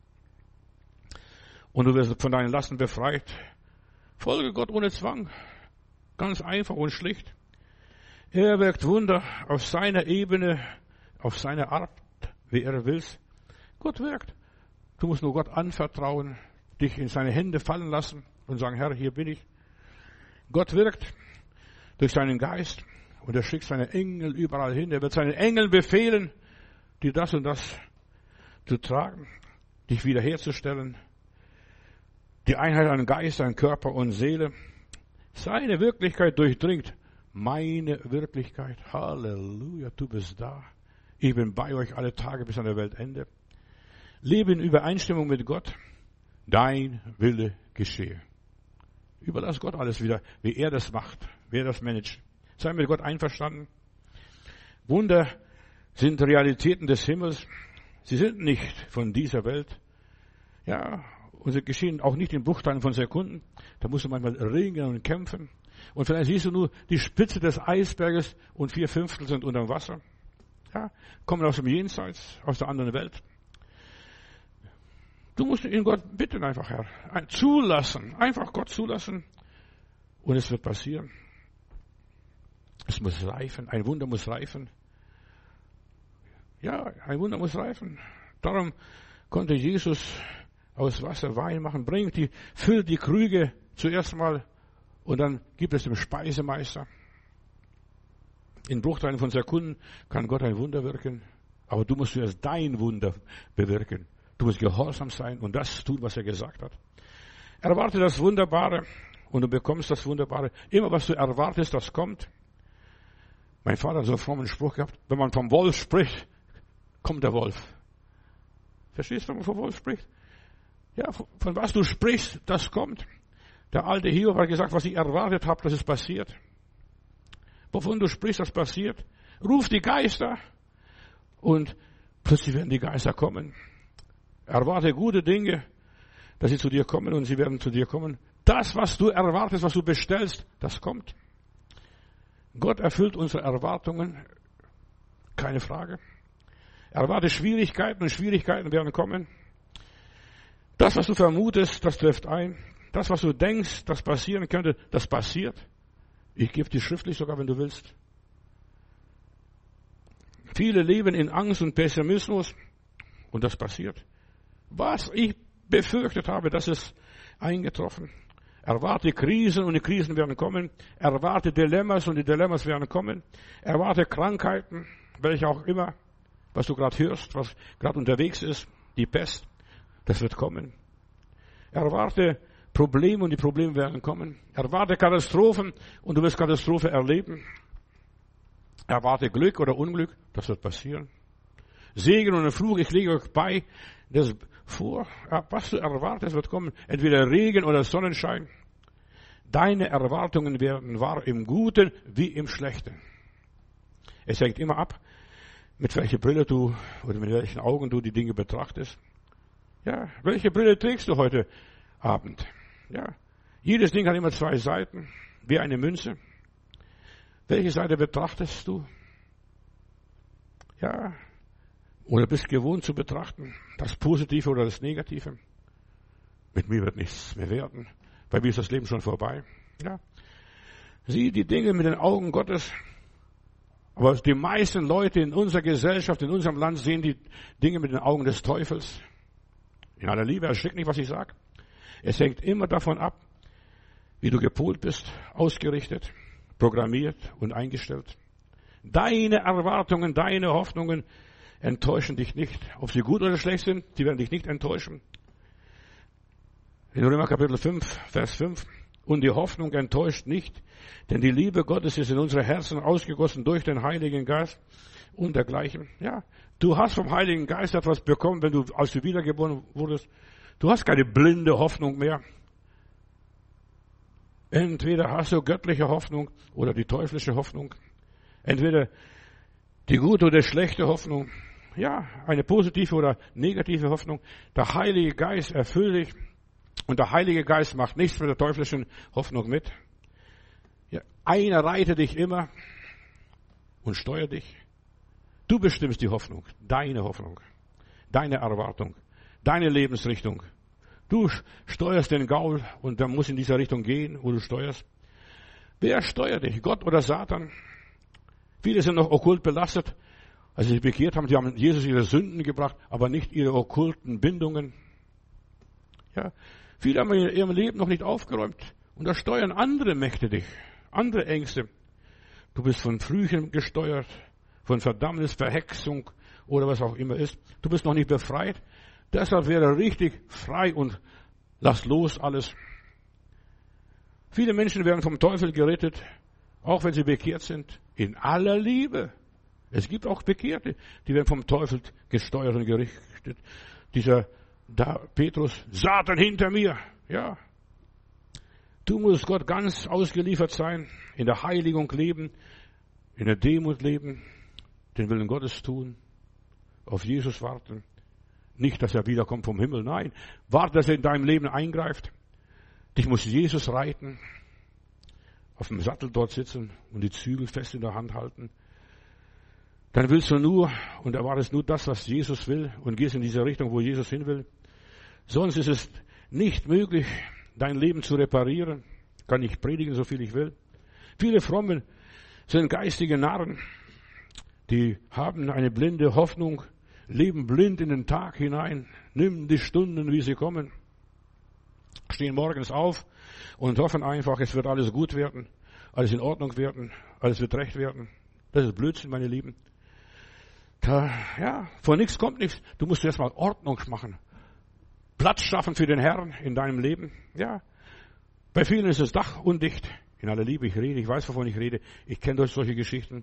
Und du wirst von deinen Lasten befreit. Folge Gott ohne Zwang. Ganz einfach und schlicht. Er wirkt Wunder auf seiner Ebene, auf seine Art, wie er will. Gott wirkt. Du musst nur Gott anvertrauen, dich in seine Hände fallen lassen und sagen, Herr, hier bin ich. Gott wirkt durch seinen Geist und er schickt seine Engel überall hin. Er wird seinen Engeln befehlen, dir das und das zu tragen, dich wiederherzustellen. Die Einheit an Geist, an Körper und Seele. Seine Wirklichkeit durchdringt meine Wirklichkeit. Halleluja, du bist da. Ich bin bei euch alle Tage bis an der Weltende. Lebe in Übereinstimmung mit Gott. Dein Wille geschehe. Überlass Gott alles wieder, wie er das macht, wie er das managt. Sei mit Gott einverstanden. Wunder sind Realitäten des Himmels. Sie sind nicht von dieser Welt. Ja, und sie geschehen auch nicht in Bruchteilen von Sekunden. Da musst du manchmal ringen und kämpfen. Und vielleicht siehst du nur die Spitze des Eisberges und vier Fünftel sind unter dem Wasser. Ja, kommen aus dem Jenseits, aus der anderen Welt. Du musst ihn Gott bitten einfach, Herr. Ein, zulassen. Einfach Gott zulassen. Und es wird passieren. Es muss reifen. Ein Wunder muss reifen. Ja, ein Wunder muss reifen. Darum konnte Jesus aus Wasser Wein machen. Bringt die, füllt die Krüge zuerst mal und dann gibt es dem Speisemeister. In Bruchteilen von Sekunden kann Gott ein Wunder wirken. Aber du musst zuerst dein Wunder bewirken. Du musst gehorsam sein und das tun, was er gesagt hat. Erwarte das Wunderbare und du bekommst das Wunderbare. Immer, was du erwartest, das kommt. Mein Vater hat so einen frommen Spruch gehabt, wenn man vom Wolf spricht, kommt der Wolf. Verstehst du, wenn man vom Wolf spricht? Ja, von was du sprichst, das kommt. Der alte Hiob hat gesagt, was ich erwartet habe, das ist passiert. Wovon du sprichst, das passiert. Ruf die Geister und plötzlich werden die Geister kommen. Erwarte gute Dinge, dass sie zu dir kommen und sie werden zu dir kommen. Das, was du erwartest, was du bestellst, das kommt. Gott erfüllt unsere Erwartungen, keine Frage. Erwarte Schwierigkeiten und Schwierigkeiten werden kommen. Das, was du vermutest, das trifft ein. Das, was du denkst, das passieren könnte, das passiert. Ich gebe dir schriftlich sogar, wenn du willst. Viele leben in Angst und Pessimismus und das passiert. Was ich befürchtet habe, das ist eingetroffen. Erwarte Krisen und die Krisen werden kommen. Erwarte Dilemmas und die Dilemmas werden kommen. Erwarte Krankheiten, welche auch immer, was du gerade hörst, was gerade unterwegs ist, die Pest, das wird kommen. Erwarte Probleme und die Probleme werden kommen. Erwarte Katastrophen und du wirst Katastrophe erleben. Erwarte Glück oder Unglück, das wird passieren. Segen und Fluch, ich lege euch bei, das vor, was du erwartest, wird kommen. Entweder Regen oder Sonnenschein. Deine Erwartungen werden wahr im Guten wie im Schlechten. Es hängt immer ab, mit welcher Brille du oder mit welchen Augen du die Dinge betrachtest. Ja, welche Brille trägst du heute Abend? Ja, jedes Ding hat immer zwei Seiten, wie eine Münze. Welche Seite betrachtest du? Ja, oder bist gewohnt zu betrachten, das Positive oder das Negative. Mit mir wird nichts mehr werden. Bei mir ist das Leben schon vorbei. Ja. Sieh die Dinge mit den Augen Gottes. Aber die meisten Leute in unserer Gesellschaft, in unserem Land sehen die Dinge mit den Augen des Teufels. In aller Liebe, erschreckt nicht, was ich sage. Es hängt immer davon ab, wie du gepolt bist, ausgerichtet, programmiert und eingestellt. Deine Erwartungen, deine Hoffnungen enttäuschen dich nicht. Ob sie gut oder schlecht sind, die werden dich nicht enttäuschen. In Römer Kapitel fünf, Vers fünf. Und die Hoffnung enttäuscht nicht, denn die Liebe Gottes ist in unsere Herzen ausgegossen durch den Heiligen Geist und dergleichen. Ja, du hast vom Heiligen Geist etwas bekommen, wenn du als du wiedergeboren wurdest. Du hast keine blinde Hoffnung mehr. Entweder hast du göttliche Hoffnung oder die teuflische Hoffnung. Entweder die gute oder schlechte Hoffnung. Ja, eine positive oder negative Hoffnung. Der Heilige Geist erfüllt dich. Und der Heilige Geist macht nichts mit der teuflischen Hoffnung mit. Ja, einer reitet dich immer und steuert dich. Du bestimmst die Hoffnung, deine Hoffnung, deine Erwartung, deine Lebensrichtung. Du steuerst den Gaul und der muss in dieser Richtung gehen, wo du steuerst. Wer steuert dich? Gott oder Satan? Viele sind noch okkult belastet. Als sie sich bekehrt haben, sie haben Jesus ihre Sünden gebracht, aber nicht ihre okkulten Bindungen. Ja, viele haben in ihrem Leben noch nicht aufgeräumt. Und da steuern andere Mächte dich, andere Ängste. Du bist von Frühchen gesteuert, von Verdammnis, Verhexung oder was auch immer ist. Du bist noch nicht befreit. Deshalb wäre richtig frei und lass los alles. Viele Menschen werden vom Teufel gerettet, auch wenn sie bekehrt sind, in aller Liebe. Es gibt auch Bekehrte, die werden vom Teufel gesteuert und gerichtet. Dieser da, Petrus, Satan hinter mir. Ja. Du musst Gott ganz ausgeliefert sein, in der Heiligung leben, in der Demut leben, den Willen Gottes tun, auf Jesus warten. Nicht, dass er wiederkommt vom Himmel, nein. Warte, dass er in deinem Leben eingreift. Dich muss Jesus reiten, auf dem Sattel dort sitzen und die Zügel fest in der Hand halten. Dann willst du nur und erwartest nur das, was Jesus will und gehst in diese Richtung, wo Jesus hin will. Sonst ist es nicht möglich, dein Leben zu reparieren. Kann ich predigen, so viel ich will. Viele Frommen sind geistige Narren. Die haben eine blinde Hoffnung, leben blind in den Tag hinein, nehmen die Stunden, wie sie kommen, stehen morgens auf und hoffen einfach, es wird alles gut werden, alles in Ordnung werden, alles wird recht werden. Das ist Blödsinn, meine Lieben. Da, ja, von nichts kommt nichts. Du musst erst mal Ordnung machen. Platz schaffen für den Herrn in deinem Leben. Ja. Bei vielen ist das Dach undicht. In aller Liebe, ich rede, ich weiß, wovon ich rede. Ich kenne durch solche Geschichten.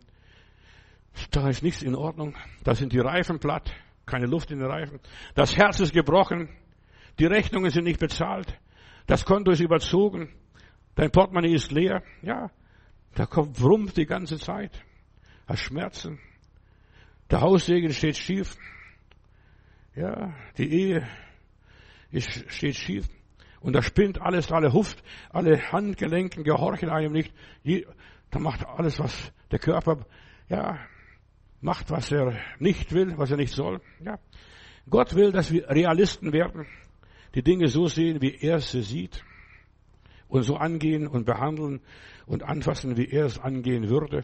Da ist nichts in Ordnung. Da sind die Reifen platt. Keine Luft in den Reifen. Das Herz ist gebrochen. Die Rechnungen sind nicht bezahlt. Das Konto ist überzogen. Dein Portemonnaie ist leer. Ja. Da kommt Wurm die ganze Zeit. Hast Schmerzen. Der Haussegen steht schief. Ja, die Ehe ist, steht schief. Und da spinnt alles, alle Huft, alle Handgelenken gehorchen einem nicht. Da macht alles, was der Körper, ja, macht, was er nicht will, was er nicht soll. Ja. Gott will, dass wir Realisten werden, die Dinge so sehen, wie er sie sieht. Und so angehen und behandeln und anfassen, wie er es angehen würde.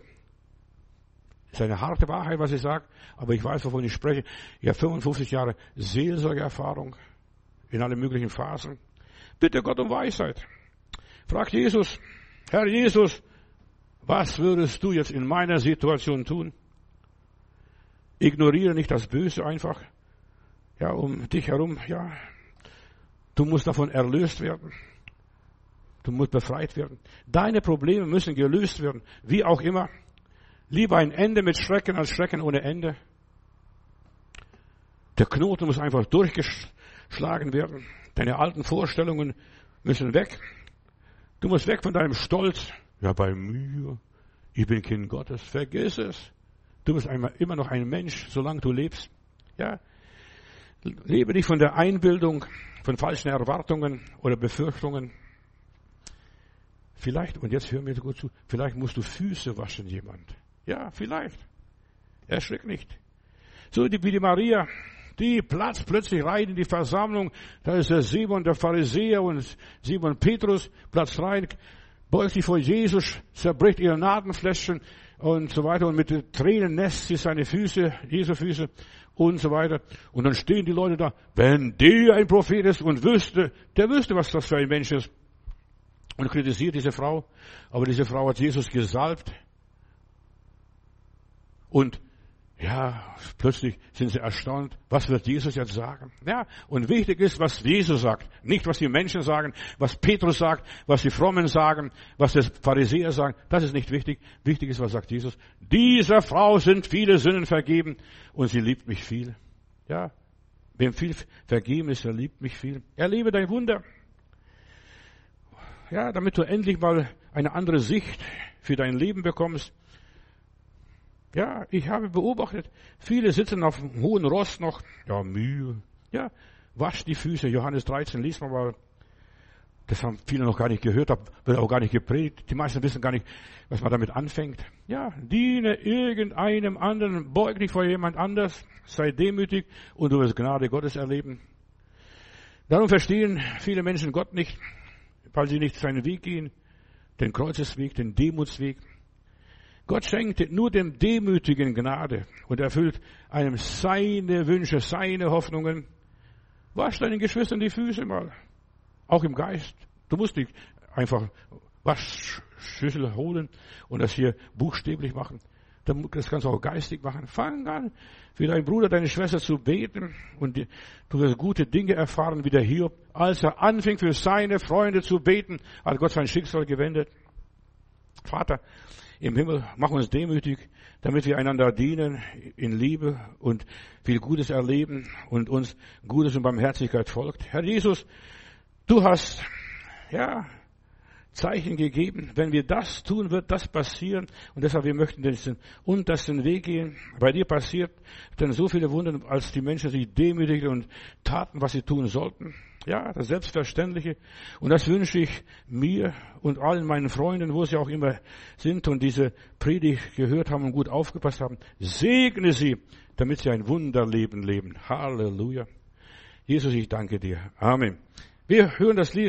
Das ist eine harte Wahrheit, was ich sage, aber ich weiß, wovon ich spreche. Ich habe fünfundfünfzig Jahre Seelsorgeerfahrung in allen möglichen Phasen. Bitte Gott um Weisheit. Frag Jesus, Herr Jesus, was würdest du jetzt in meiner Situation tun? Ignoriere nicht das Böse einfach. Ja, um dich herum, ja. Du musst davon erlöst werden. Du musst befreit werden. Deine Probleme müssen gelöst werden, wie auch immer. Lieber ein Ende mit Schrecken als Schrecken ohne Ende. Der Knoten muss einfach durchgeschlagen werden. Deine alten Vorstellungen müssen weg. Du musst weg von deinem Stolz. Ja, bei mir, ich bin Kind Gottes. Vergiss es. Du bist einmal, immer noch ein Mensch, solange du lebst. Ja. Lebe nicht von der Einbildung, von falschen Erwartungen oder Befürchtungen. Vielleicht, und jetzt hör mir gut zu, vielleicht musst du Füße waschen, jemand. Ja, vielleicht. Erschreck nicht. So wie die Maria, die platzt plötzlich rein in die Versammlung. Da ist der Simon, der Pharisäer und Simon Petrus, platzt rein, beugt sich vor Jesus, zerbricht ihre Nadelfläschchen und so weiter. Und mit den Tränen nässt sie seine Füße, Jesu Füße und so weiter. Und dann stehen die Leute da. Wenn der ein Prophet ist und wüsste, der wüsste, was das für ein Mensch ist. Und kritisiert diese Frau. Aber diese Frau hat Jesus gesalbt. Und ja, plötzlich sind sie erstaunt, was wird Jesus jetzt sagen? Ja, und wichtig ist, was Jesus sagt, nicht was die Menschen sagen, was Petrus sagt, was die Frommen sagen, was die Pharisäer sagen, das ist nicht wichtig. Wichtig ist, was sagt Jesus? Dieser Frau sind viele Sünden vergeben und sie liebt mich viel. Ja, wem viel vergeben ist, er liebt mich viel. Erlebe dein Wunder. Ja, damit du endlich mal eine andere Sicht für dein Leben bekommst. Ja, ich habe beobachtet, viele sitzen auf einem hohen Ross noch, ja, Mühe, ja, wasch die Füße, Johannes dreizehn, liest man mal. Das haben viele noch gar nicht gehört, wird auch gar nicht gepredigt. Die meisten wissen gar nicht, was man damit anfängt. Ja, diene irgendeinem anderen, beug dich vor jemand anders, sei demütig und du wirst Gnade Gottes erleben. Darum verstehen viele Menschen Gott nicht, weil sie nicht seinen Weg gehen, den Kreuzesweg, den Demutsweg. Gott schenkt nur dem Demütigen Gnade und erfüllt einem seine Wünsche, seine Hoffnungen. Wasch deinen Geschwistern die Füße mal. Auch im Geist. Du musst nicht einfach Waschschüssel holen und das hier buchstäblich machen. Das kannst du auch geistig machen. Fang an, für deinen Bruder, deine Schwester zu beten und du wirst gute Dinge erfahren wie der Hiob. Als er anfing, für seine Freunde zu beten, hat Gott sein Schicksal gewendet. Vater im Himmel, mach uns demütig, damit wir einander dienen in Liebe und viel Gutes erleben und uns Gutes und Barmherzigkeit folgt. Herr Jesus, du hast, ja, Zeichen gegeben. Wenn wir das tun, wird das passieren. Und deshalb, wir möchten den untersten Weg gehen. Bei dir passiert denn so viele Wunder, als die Menschen sich demütigten und taten, was sie tun sollten. Ja, das Selbstverständliche. Und das wünsche ich mir und allen meinen Freunden, wo sie auch immer sind und diese Predigt gehört haben und gut aufgepasst haben. Segne sie, damit sie ein Wunderleben leben. Halleluja. Jesus, ich danke dir. Amen. Wir hören das Lied.